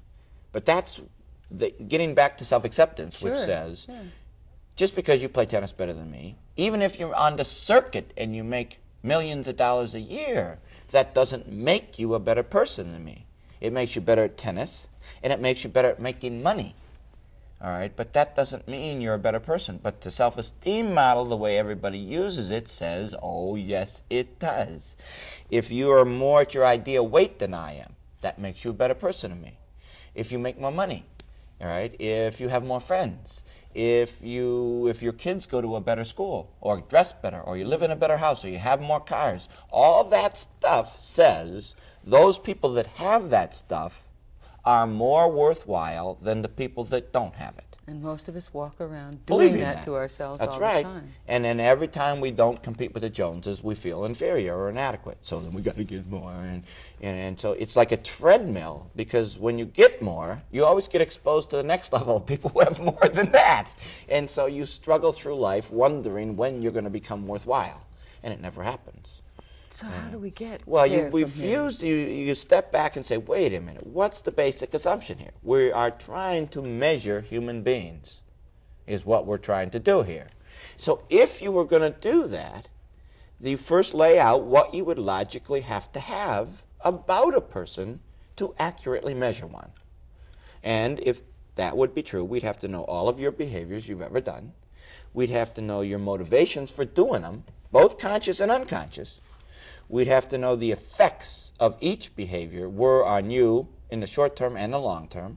S2: But that's the, getting back to self-acceptance,
S1: Sure.
S2: which says,
S1: Sure.
S2: just because you play tennis better than me, even if you're on the circuit and you make millions of dollars a year, that doesn't make you a better person than me. It makes you better at tennis, and it makes you better at making money. All right, but that doesn't mean you're a better person. But the self-esteem model, the way everybody uses it, says, oh, yes, it does. If you are more at your ideal weight than I am, that makes you a better person than me. If you make more money, all right, if you have more friends, if you if your kids go to a better school or dress better or you live in a better house or you have more cars, all that stuff says those people that have that stuff are more worthwhile than the people that don't have it.
S1: And most of us walk around doing
S2: Believing
S1: that,
S2: that
S1: to ourselves
S2: That's
S1: all
S2: right.
S1: the time.
S2: And then every time we don't compete with the Joneses, we feel inferior or inadequate. So then we got to get more. And, and, and so it's like a treadmill, because when you get more, you always get exposed to the next level of people who have more than that. And so you struggle through life wondering when you're going to become worthwhile. And it never happens.
S1: So how do we get
S2: Well, you
S1: there from here?
S2: refuse, you, you step back and say, wait a minute, what's the basic assumption here? We are trying to measure human beings, is what we're trying to do here. So if you were going to do that, you first lay out what you would logically have to have about a person to accurately measure one. And if that would be true, we'd have to know all of your behaviors you've ever done. We'd have to know your motivations for doing them, both conscious and unconscious. We'd have to know the effects of each behavior were on you in the short term and the long term.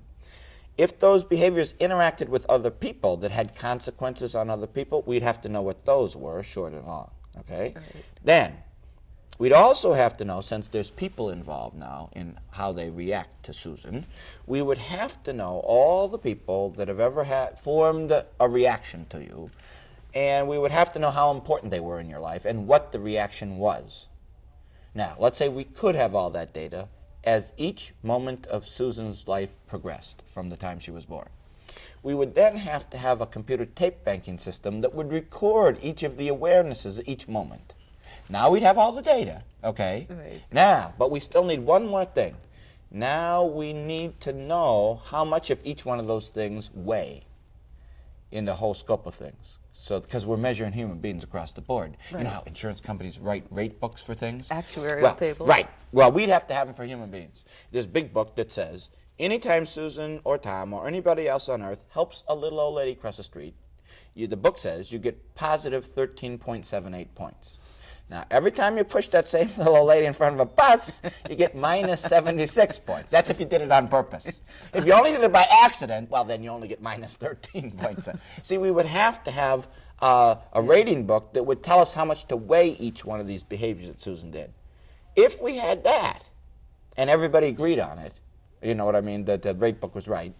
S2: If those behaviors interacted with other people that had consequences on other people, we'd have to know what those were, short and long. Okay? Right. Then, we'd also have to know, since there's people involved now in how they react to Susan, we would have to know all the people that have ever had formed a reaction to you, and we would have to know how important they were in your life and what the reaction was. Now, let's say we could have all that data as each moment of Susan's life progressed from the time she was born. We would then have to have a computer tape banking system that would record each of the awarenesses at each moment. Now we'd have all the data, okay?
S1: Right.
S2: Now, but we still need one more thing. Now we need to know how much of each one of those things weigh in the whole scope of things. So, because we're measuring human beings across the board.
S1: Right.
S2: You know how insurance companies write rate books for things?
S1: Actuarial
S2: well,
S1: tables.
S2: Right. Well, we'd have to have them for human beings. This big book that says, anytime Susan or Tom or anybody else on earth helps a little old lady cross the street, you, the book says you get positive thirteen point seven eight points. Now, every time you push that same little old lady in front of a bus, you get minus seventy-six points. That's if you did it on purpose. If you only did it by accident, well, then you only get minus thirteen points. See, we would have to have uh, a rating book that would tell us how much to weigh each one of these behaviors that Susan did. If we had that, and everybody agreed on it, you know what I mean, that the rate book was right,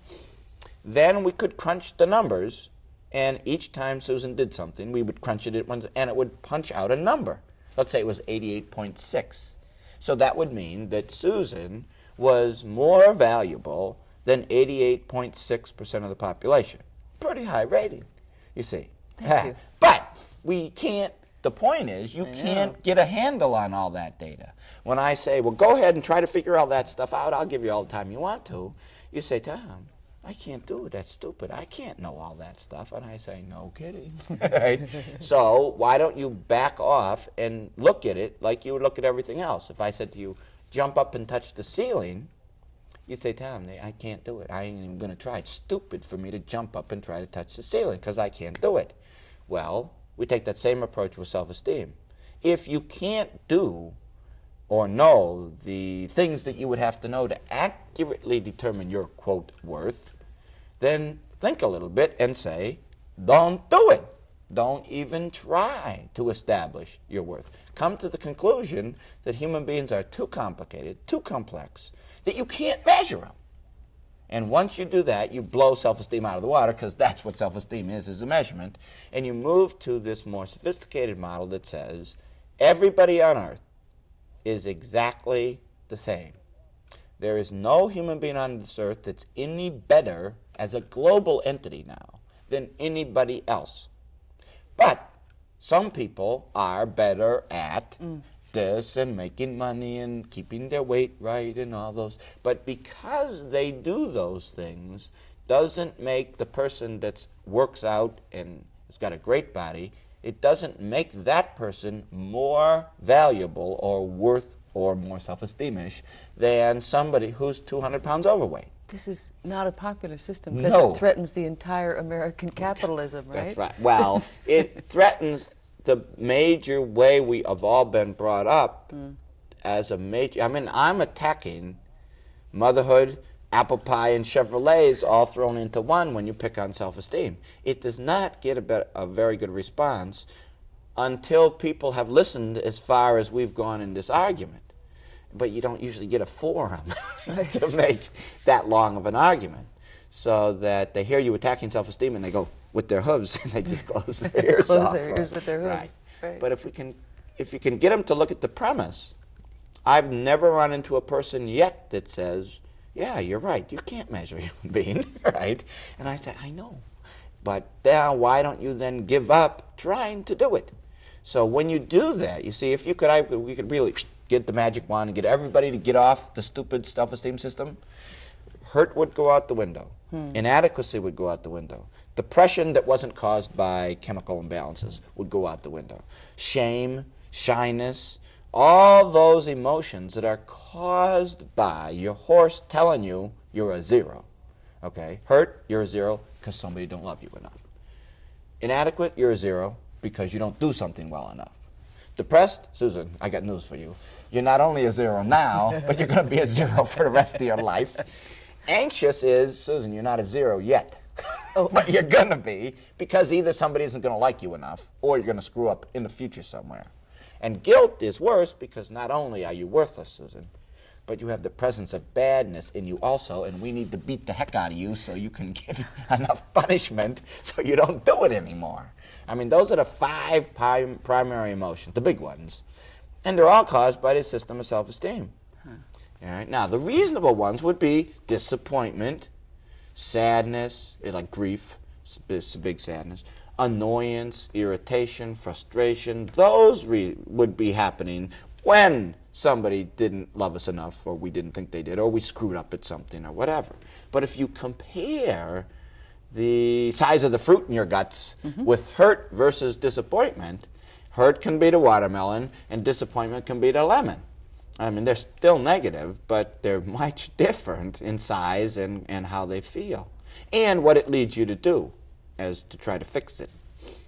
S2: then we could crunch the numbers, and each time Susan did something, we would crunch it at once, and it would punch out a number. Let's say it was eighty-eight point six. So that would mean that Susan was more valuable than eighty-eight point six percent of the population. Pretty high rating, you see.
S1: Thank you.
S2: But we can't, the point is, you
S1: I
S2: can't
S1: know.
S2: get a handle on all that data. When I say, well, go ahead and try to figure all that stuff out, I'll give you all the time you want to, you say, Tom, I can't do it. That's stupid. I can't know all that stuff. And I say, no kidding. Right? So why don't you back off and look at it like you would look at everything else? If I said to you, jump up and touch the ceiling, you'd say, Tom, I can't do it. I ain't even going to try. It's stupid for me to jump up and try to touch the ceiling because I can't do it. Well, we take that same approach with self-esteem. If you can't do or know the things that you would have to know to accurately determine your, quote, worth, then think a little bit and say, don't do it. Don't even try to establish your worth. Come to the conclusion that human beings are too complicated, too complex, that you can't measure them. And once you do that, you blow self-esteem out of the water, because that's what self-esteem is, is a measurement. And you move to this more sophisticated model that says everybody on earth is exactly the same. There is no human being on this earth that's any better as a global entity now than anybody else. But some people are better at mm. this and making money and keeping their weight right and all those. But because they do those things doesn't make the person that works out and has got a great body, it doesn't make that person more valuable or worth or more self-esteemish than somebody who's two hundred pounds overweight.
S1: This is not a popular system because
S2: No.
S1: it threatens the entire American capitalism, right?
S2: That's right. Well, it threatens the major way we have all been brought up mm. as a major. I mean, I'm attacking motherhood, apple pie, and Chevrolets all thrown into one when you pick on self-esteem. It does not get a, bit, a very good response until people have listened as far as we've gone in this argument. But you don't usually get a forum to make that long of an argument. so that they hear you attacking self-esteem and they go with their hooves and they just close their ears
S1: Close
S2: off.
S1: their ears with their hooves.
S2: Right.
S1: Right.
S2: But if we can, if you can get them to look at the premise, I've never run into a person yet that says, yeah, you're right, you can't measure a human being, right? And I say, I know. But now why don't you then give up trying to do it? So when you do that, you see, if you could, I, we could really get the magic wand and get everybody to get off the stupid self-esteem system, hurt would go out the window. Hmm. Inadequacy would go out the window. Depression that wasn't caused by chemical imbalances would go out the window. Shame, shyness, all those emotions that are caused by your horse telling you you're a zero. Okay? Hurt, you're a zero because somebody don't love you enough. Inadequate, you're a zero because you don't do something well enough. Depressed, Susan, I got news for you. You're not only a zero now, but you're going to be a zero for the rest of your life. Anxious is, Susan, you're not a zero yet. Oh. But you're going to be, because either somebody isn't going to like you enough or you're going to screw up in the future somewhere. And guilt is worse because not only are you worthless, Susan, but you have the presence of badness in you also, and we need to beat the heck out of you so you can get enough punishment so you don't do it anymore. I mean, those are the five prim primary emotions, the big ones, and they're all caused by the system of self-esteem. Huh. All right. Now, the reasonable ones would be disappointment, sadness, like grief, it's a big sadness, annoyance, irritation, frustration. Those re would be happening when somebody didn't love us enough, or we didn't think they did, or we screwed up at something, or whatever. But if you compare the size of the fruit in your guts mm-hmm. with hurt versus disappointment, hurt can be the watermelon, and disappointment can be the lemon. I mean, they're still negative, but they're much different in size and, and how they feel, and what it leads you to do as to try to fix it.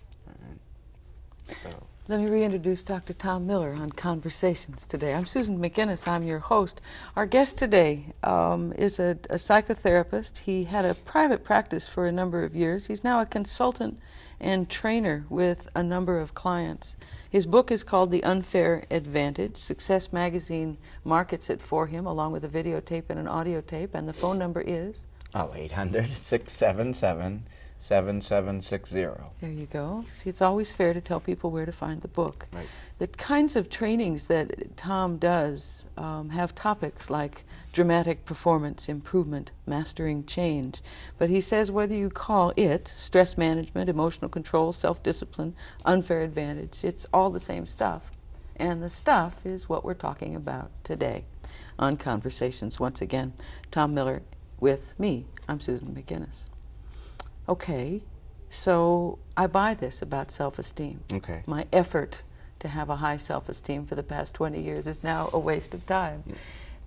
S2: So.
S1: Let me reintroduce Doctor Tom Miller on Conversations today. I'm Susan McInnes. I'm your host. Our guest today um, is a, a psychotherapist. He had a private practice for a number of years. He's now a consultant and trainer with a number of clients. His book is called The Unfair Advantage. Success Magazine markets it for him along with a videotape and an audio tape, and the phone number is?
S2: Oh, eight hundred, six seven seven, seven seven six zero.
S1: There you go. See, it's always fair to tell people where to find the book.
S2: Right.
S1: The kinds of trainings that Tom does um, have topics like dramatic performance improvement, mastering change. But he says whether you call it stress management, emotional control, self-discipline, unfair advantage, it's all the same stuff. And the stuff is what we're talking about today on Conversations. Once again, Tom Miller with me. I'm Susan McInnes. Okay, so I buy this about self-esteem.
S2: Okay.
S1: My effort to have a high self-esteem for the past twenty years is now a waste of time. Mm.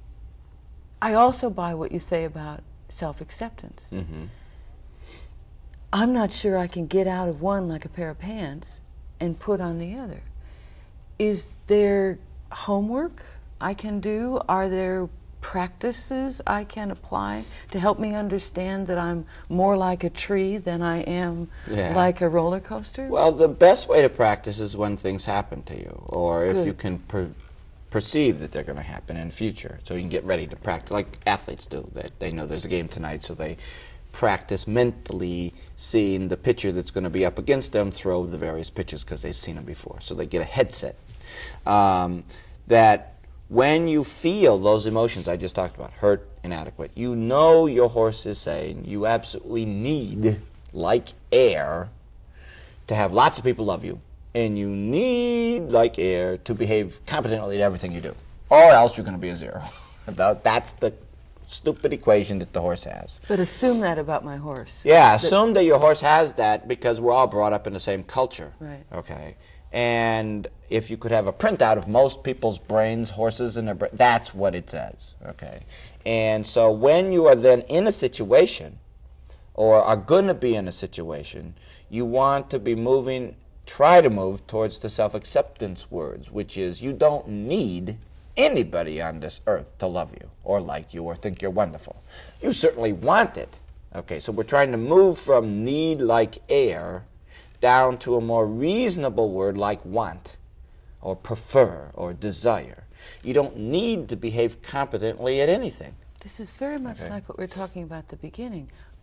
S1: I also buy what you say about self-acceptance. Mm-hmm. I'm not sure I can get out of one like a pair of pants and put on the other. Is there homework I can do? Are there practices I can apply to help me understand that I'm more like a tree than I am yeah. like a roller coaster?
S2: Well, the best way to practice is when things happen to you, or if
S1: Good.
S2: you can per perceive that they're going to happen in the future, so you can get ready to practice, like athletes do. That they know there's a game tonight, so they practice mentally seeing the pitcher that's going to be up against them throw the various pitches because they've seen them before. So they get a headset. Um, that when you feel those emotions I just talked about, hurt, inadequate, you know your horse is saying you absolutely need, like air, to have lots of people love you. And you need, like air, to behave competently at everything you do. Or else you're going to be a zero. That's the stupid equation that the horse has.
S1: But assume that about my horse.
S2: Yeah, assume that your horse has that because we're all brought up in the same culture.
S1: Right.
S2: Okay. And if you could have a printout of most people's brains, horses in their brain, that's what it says. Okay. And so when you are then in a situation, or are going to be in a situation, you want to be moving, try to move towards the self-acceptance words, which is you don't need anybody on this earth to love you or like you or think you're wonderful. You certainly want it. Okay, so we're trying to move from need like air down to a more reasonable word like want or prefer or desire. You don't need to behave competently at anything.
S1: This is very much
S2: okay.
S1: like what we were talking about at the beginning.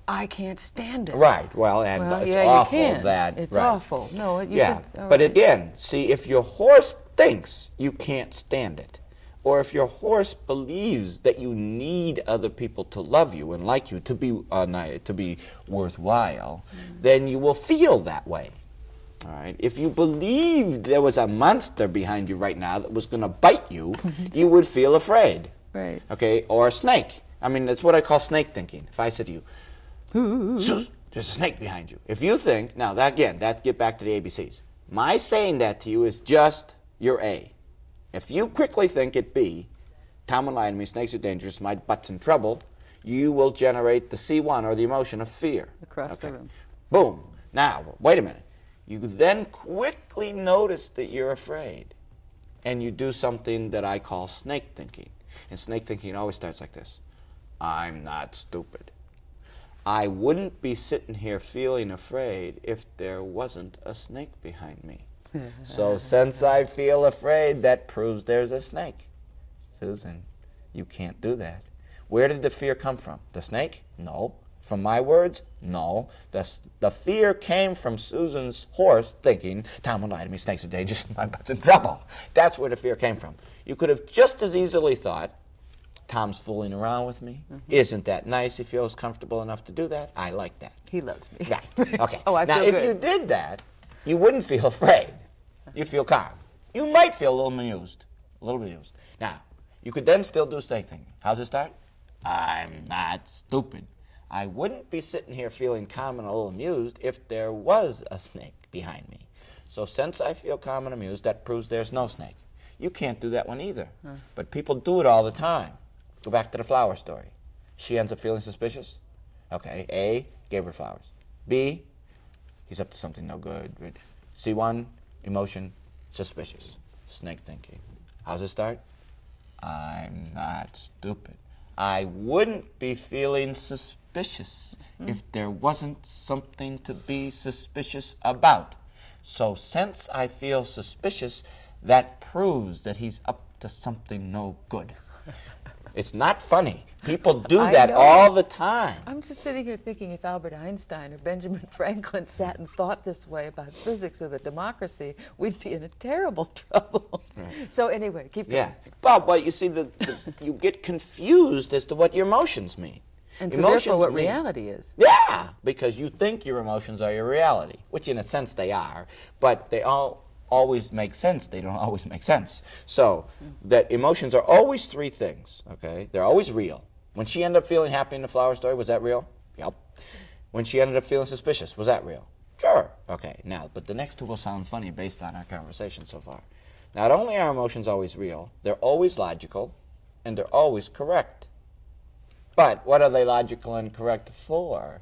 S1: I can't stand it.
S2: Right. Well, and
S1: Well,
S2: it's
S1: yeah, you
S2: awful
S1: can.
S2: that.
S1: It's
S2: right.
S1: awful. No, you
S2: yeah.
S1: could, all
S2: but
S1: right.
S2: again, see, if your horse thinks you can't stand it, or if your horse believes that you need other people to love you and like you to be uh, ni- to be worthwhile, mm. then you will feel that way. All right. If you believed there was a monster behind you right now that was going to bite you, you would feel afraid.
S1: Right.
S2: Okay. Or a snake. I mean, that's what I call snake thinking. If I said to you, "Sus, there's a snake behind you," if you think, now that again, that get back to the A B Cs. My saying that to you is just your A. If you quickly think it B, Tom would lie to me, snakes are dangerous, my butt's in trouble, you will generate the C one, or the emotion of fear.
S1: Across
S2: okay.
S1: the room.
S2: Boom. Now, wait a minute. You then quickly notice that you're afraid, and you do something that I call snake thinking. And snake thinking always starts like this. I'm not stupid. I wouldn't be sitting here feeling afraid if there wasn't a snake behind me. So since I feel afraid, that proves there's a snake. Susan, you can't do that. Where did the fear come from? The snake? No. From my words? No. The, the fear came from Susan's horse thinking, Tom will lie to me, snakes are dangerous, my butt's in trouble. That's where the fear came from. You could have just as easily thought, Tom's fooling around with me. Mm-hmm. Isn't that nice? He feels comfortable enough to do that. I like that.
S1: He loves me.
S2: Right. Okay.
S1: Oh, I
S2: now,
S1: feel
S2: if
S1: good.
S2: you did that, you wouldn't feel afraid. You'd feel calm. You might feel a little amused. A little amused. Now, you could then still do snake thinking. How's it start? I'm not stupid. I wouldn't be sitting here feeling calm and a little amused if there was a snake behind me. So since I feel calm and amused, that proves there's no snake. You can't do that one either. Huh. But people do it all the time. Go back to the flower story. She ends up feeling suspicious. Okay, A, gave her flowers. B, he's up to something no good. C one, emotion, suspicious. Snake thinking. How's it start? I'm not stupid. I wouldn't be feeling suspicious mm. if there wasn't something to be suspicious about. So since I feel suspicious, that proves that he's up to something no good. It's not funny. People do that all the time.
S1: I'm just sitting here thinking if Albert Einstein or Benjamin Franklin sat and thought this way about physics or the democracy, we'd be in a terrible trouble. Right. So anyway, keep going.
S2: Yeah. Well, but you see, the, the, you get confused as to what your emotions mean.
S1: And so
S2: emotions
S1: therefore what
S2: mean,
S1: reality is.
S2: Yeah, because you think your emotions are your reality, which in a sense they are, but they all always make sense. They don't always make sense. So that emotions are always three things, okay? They're always real. When she ended up feeling happy in the flower story, was that real? Yep. When she ended up feeling suspicious, was that real? Sure. Okay, now, but the next two will sound funny based on our conversation so far. Not only are emotions always real, they're always logical, and they're always correct. But what are they logical and correct for?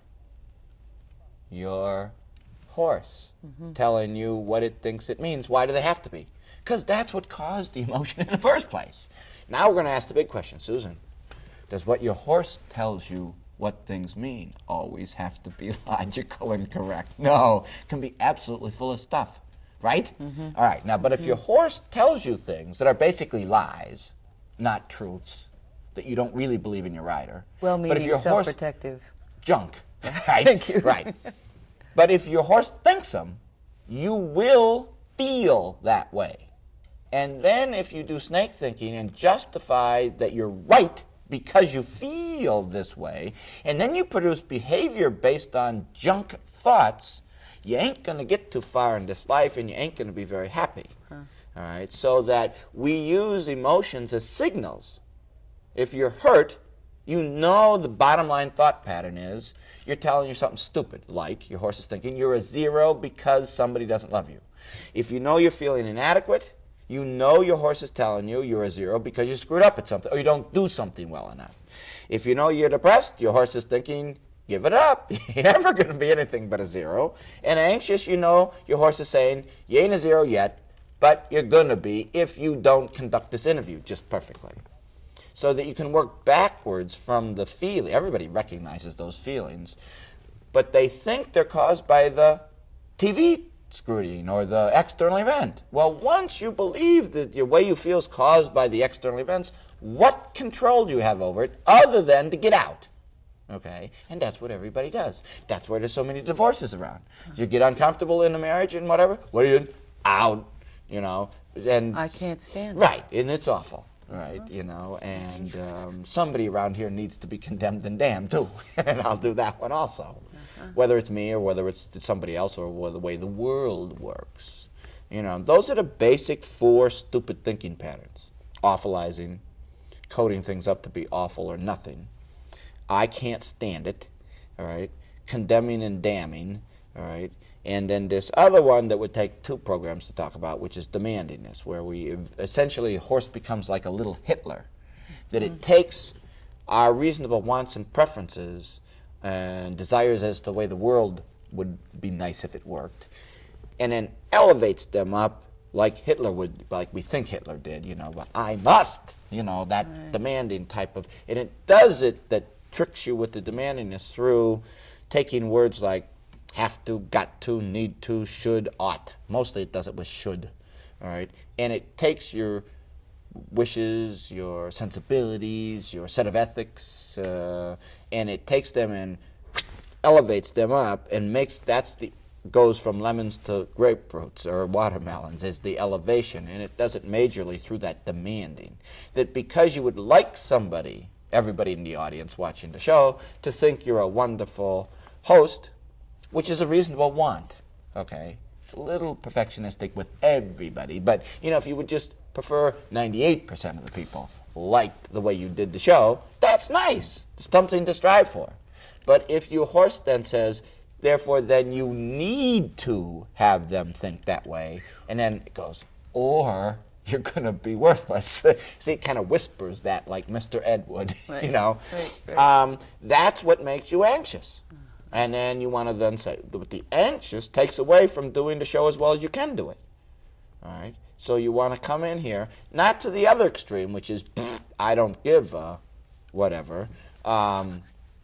S2: Your horse mm-hmm. telling you what it thinks it means. Why do they have to be? Because that's what caused the emotion in the first place. Now we're going to ask the big question. Susan, does what your horse tells you what things mean always have to be logical and correct? No, it can be absolutely full of stuff, right? Mm-hmm. All right, now, but if your horse tells you things that are basically lies, not truths, that you don't really believe in your rider.
S1: Well, meaning
S2: but if your
S1: self-protective.
S2: Horse, junk, right?
S1: Thank you.
S2: Right. But if your horse thinks them, you will feel that way. And then if you do snake thinking and justify that you're right because you feel this way, and then you produce behavior based on junk thoughts, you ain't going to get too far in this life and you ain't going to be very happy. Huh. All right? So that we use emotions as signals. If you're hurt, you know the bottom line thought pattern is you're telling you something stupid, like your horse is thinking you're a zero because somebody doesn't love you. If you know you're feeling inadequate, you know your horse is telling you you're a zero because you screwed up at something or you don't do something well enough. If you know you're depressed, your horse is thinking, give it up. You're never going to be anything but a zero. And anxious, you know your horse is saying, you ain't a zero yet, but you're going to be if you don't conduct this interview just perfectly. So that you can work backwards from the feeling. Everybody recognizes those feelings, but they think they're caused by the T V scrutiny or the external event. Well, once you believe that the way you feel is caused by the external events, what control do you have over it other than to get out? Okay, and that's what everybody does. That's why there's so many divorces around. You get uncomfortable in a marriage and whatever. What are you doing? Out, you know. And
S1: I can't stand it.
S2: Right, and it's awful, right? You know, and um, somebody around here needs to be condemned and damned too, and I'll do that one also. Uh-huh. Whether it's me or whether it's somebody else or the way the world works, you know. Those are the basic four stupid thinking patterns: awfulizing, coding things up to be awful or nothing. I can't stand it, all right, condemning and damning, all right, and then this other one that would take two programs to talk about, which is demandingness, where we essentially, a horse becomes like a little Hitler, that it takes our reasonable wants and preferences and desires as to the way the world would be nice if it worked, and then elevates them up like Hitler would, like we think Hitler did, you know, but I must, you know, that right. demanding type of, and it does it that tricks you with the demandingness through taking words like have to, got to, need to, should, ought. Mostly it does it with should, all right? And it takes your wishes, your sensibilities, your set of ethics, uh, and it takes them and elevates them up and makes, that's the, goes from lemons to grapefruits or watermelons is the elevation, and it does it majorly through that demanding. That because you would like somebody, everybody in the audience watching the show, to think you're a wonderful host, which is a reasonable want, okay? It's a little perfectionistic with everybody, but, you know, if you would just prefer ninety-eight percent of the people liked the way you did the show, that's nice. It's something to strive for. But if your horse then says, therefore, then you need to have them think that way, and then it goes, or you're going to be worthless. See, it kind of whispers that like Mister Ed would, right. you know.
S1: Right, right.
S2: Um, that's what makes you anxious. And then you want to then say, but the anxious takes away from doing the show as well as you can do it. All right? So you want to come in here, not to the other extreme, which is, I don't give a whatever, because um,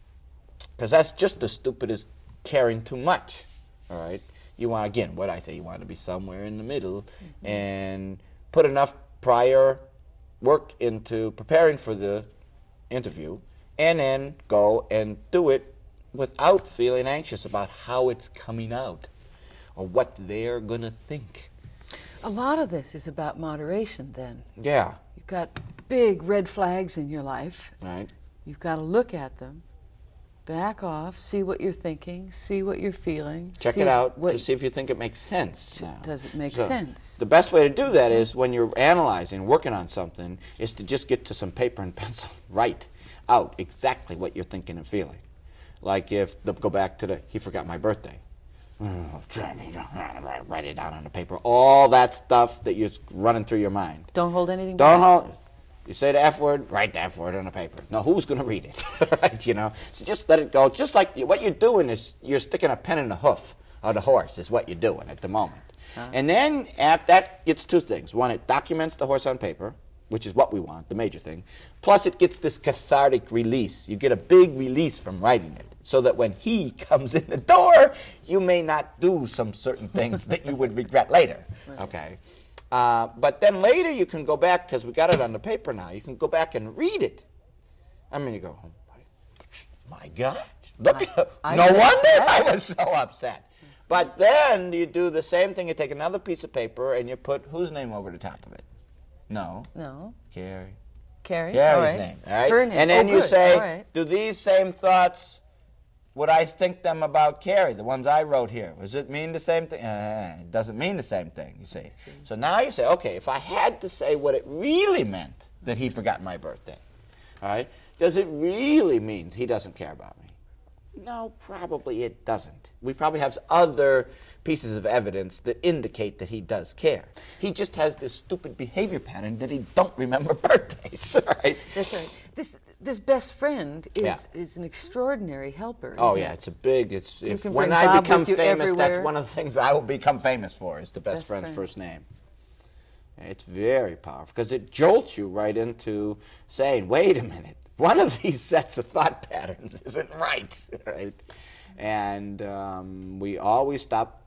S2: that's just the stupidest caring too much. All right? You want, again, what I say, you want to be somewhere in the middle mm-hmm. and put enough prior work into preparing for the interview, and then go and do it without feeling anxious about how it's coming out or what they're going to think.
S1: A lot of this is about moderation then.
S2: Yeah.
S1: You've got big red flags in your life.
S2: Right.
S1: You've got to look at them, back off, see what you're thinking, see what you're feeling.
S2: Check it out to see if you think it makes sense. Now.
S1: Does it make
S2: so
S1: sense?
S2: The best way to do that is when you're analyzing, working on something, is to just get to some paper and pencil, write out exactly what you're thinking and feeling. Like if, the, go back to the, he forgot my birthday. Write it down on the paper. All that stuff that you're running through your mind.
S1: Don't hold anything
S2: Don't
S1: back.
S2: hold. You say the F word, write the F word on the paper. Now, who's going to read it? Right? You know. So just let it go. Just like you, what you're doing is you're sticking a pen in the hoof of the horse. Is what you're doing at the moment. Uh-huh. And then after that gets two things. One, it documents the horse on paper, which is what we want, the major thing. Plus, it gets this cathartic release. You get a big release from writing it, so that when he comes in the door, you may not do some certain things that you would regret later. Okay. Uh, but then later you can go back, because we got it on the paper now, you can go back and read it. I mean, you go, oh my, my God, look, I, I no wonder I was so upset. But then you do the same thing, you take another piece of paper and you put whose name over the top of it? No.
S1: No.
S2: Carrie.
S1: Carrie,
S2: Carrie's
S1: all right.
S2: name, all right?
S1: Her name.
S2: And then
S1: oh,
S2: you
S1: good.
S2: say,
S1: right.
S2: do these same thoughts, would I think them about Carrie, the ones I wrote here? Does it mean the same thing? Uh, it doesn't mean the same thing, you see. see. So now you say, okay, if I had to say what it really meant that he forgot my birthday, all right, does it really mean he doesn't care about me? No, probably it doesn't. We probably have other pieces of evidence that indicate that he does care. He just has this stupid behavior pattern that he don't remember birthdays, right?
S1: That's right. This this best friend is
S2: yeah.
S1: is an extraordinary helper.
S2: Oh yeah,
S1: it?
S2: it's a big. It's
S1: you
S2: if when I
S1: Bob
S2: become famous,
S1: everywhere.
S2: that's one of the things I will become famous for. Is the best,
S1: best
S2: friend's
S1: friend.
S2: first name. It's very powerful because it jolts you right into saying, "Wait a minute, one of these sets of thought patterns isn't right." Right, and um, we always stop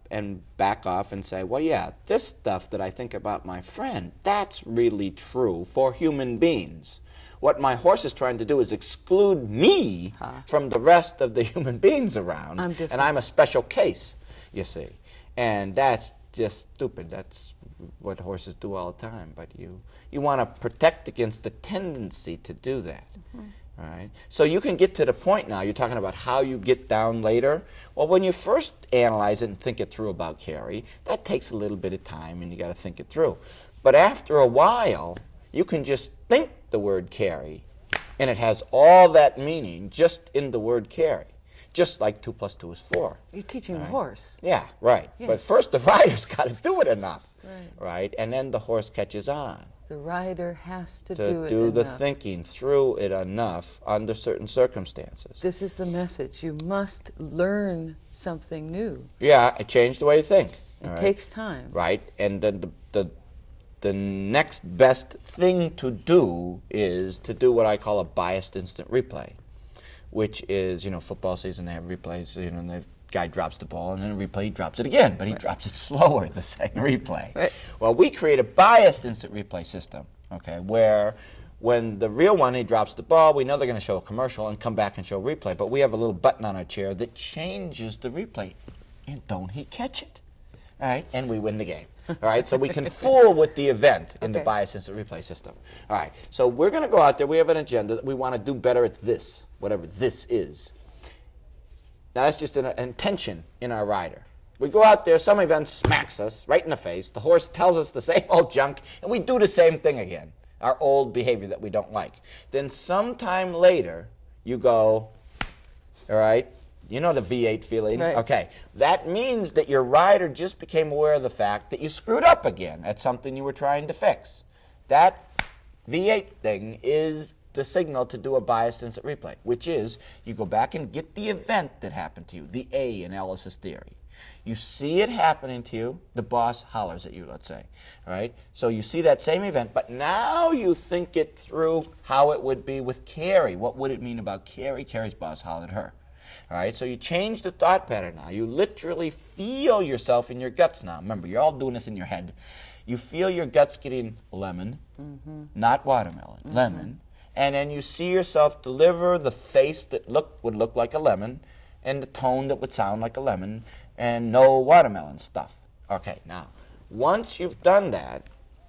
S2: and back off and say, well, yeah, this stuff that I think about my friend, that's really true for human beings. What my horse is trying to do is exclude me huh. from the rest of the human beings around,
S1: I'm
S2: and I'm a special case, you see. And that's just stupid. That's what horses do all the time. But you, you want to protect against the tendency to do that. Mm-hmm. Right? So you can get to the point now, you're talking about how you get down later. Well, when you first analyze it and think it through about carry, that takes a little bit of time and you got to think it through. But after a while, you can just think the word carry, and it has all that meaning just in the word carry, just like two plus two is four.
S1: You're teaching
S2: right?
S1: the horse.
S2: Yeah, right.
S1: Yes.
S2: But first the rider's got to do it enough,
S1: right.
S2: right? And then the horse catches on.
S1: The rider has to,
S2: to
S1: do it
S2: do the
S1: enough.
S2: thinking through it enough under certain circumstances.
S1: This is the message. You must learn something new.
S2: Yeah, it changed the way you think.
S1: It
S2: right?
S1: takes time.
S2: Right, and then the, the, the next best thing to do is to do what I call a biased instant replay, which is, you know, football season, they have replays, you know, and the guy drops the ball, and then a replay, he drops it again, but he right. drops it slower the second replay.
S1: Right.
S2: Well, we create a biased instant replay system, okay, where when the real one, he drops the ball, we know they're going to show a commercial and come back and show a replay, but we have a little button on our chair that changes the replay, and don't he catch it? All right, and we win the game. All right, so we can fool with the event in okay. the biased instant replay system. All right, so we're going to go out there. We have an agenda that we want to do better at this, whatever this is. Now, that's just an intention in our rider. We go out there, some event smacks us right in the face. The horse tells us the same old junk, and we do the same thing again, our old behavior that we don't like. Then sometime later, you go, all right, you know the V eight feeling?
S1: Right.
S2: Okay. That means that your rider just became aware of the fact that you screwed up again at something you were trying to fix. That V eight thing is the signal to do a biased instant replay, which is you go back and get the event that happened to you, the A in Ellis's theory. You see it happening to you, the boss hollers at you, let's say, all right? So you see that same event, but now you think it through how it would be with Carrie. What would it mean about Carrie? Carrie's boss hollered her. All right, so you change the thought pattern now. You literally feel yourself in your guts now. Remember, you're all doing this in your head. You feel your guts getting lemon, mm-hmm. not watermelon, mm-hmm. lemon. And then you see yourself deliver the face that look would look like a lemon and the tone that would sound like a lemon and no watermelon stuff. Okay, now, once you've done that,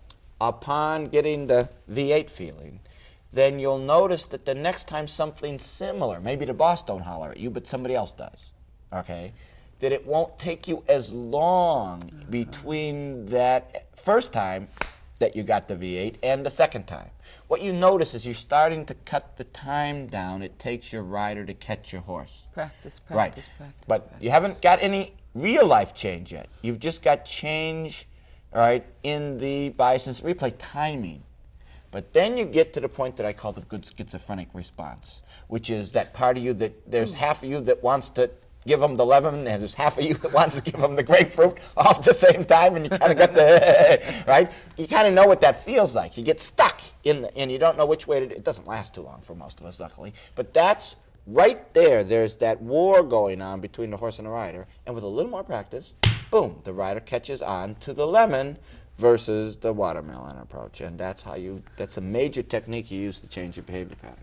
S2: upon getting the V eight feeling, then you'll notice that the next time something similar, maybe the boss don't holler at you, but somebody else does, okay, that it won't take you as long uh-huh. between that first time that you got the V eight and the second time. What you notice is you're starting to cut the time down it takes your rider to catch your horse.
S1: Practice, practice,
S2: right.
S1: practice.
S2: But
S1: practice.
S2: You haven't got any real life change yet. You've just got change, all right, in the bias instant replay timing. But then you get to the point that I call the good schizophrenic response, which is that part of you that there's half of you that wants to give them the lemon, and there's half of you that wants to give them the grapefruit all at the same time, and you kind of got the, right? You kind of know what that feels like. You get stuck in the, and you don't know which way to do it. It doesn't last too long for most of us, luckily. But that's right there. There's that war going on between the horse and the rider, and with a little more practice, boom, the rider catches on to the lemon versus the watermelon approach. And that's how you, that's a major technique you use to change your behavior patterns.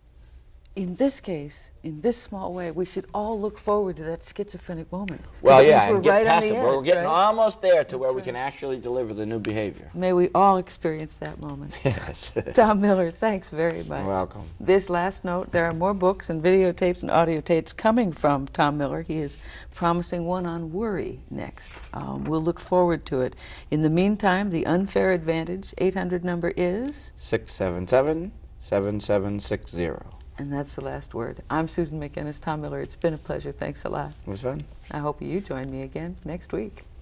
S1: In this case, in this small way, we should all look forward to that schizophrenic moment.
S2: Well, yeah,
S1: we're
S2: and get
S1: right
S2: past
S1: on the
S2: it.
S1: edge,
S2: We're getting
S1: right?
S2: almost there to
S1: That's
S2: where we
S1: right.
S2: can actually deliver the new behavior.
S1: May we all experience that moment.
S2: Yes.
S1: Tom Miller, thanks very much.
S2: You're welcome.
S1: This last note, there are more books and videotapes and audio tapes coming from Tom Miller. He is promising one on worry next. Um, we'll look forward to it. In the meantime, the Unfair Advantage eight hundred number is?
S2: six seven seven, seven seven six zero.
S1: And that's the last word. I'm Susan McInnes. Tom Miller, it's been a pleasure. Thanks a lot.
S2: It was fun.
S1: I hope you join me again next week.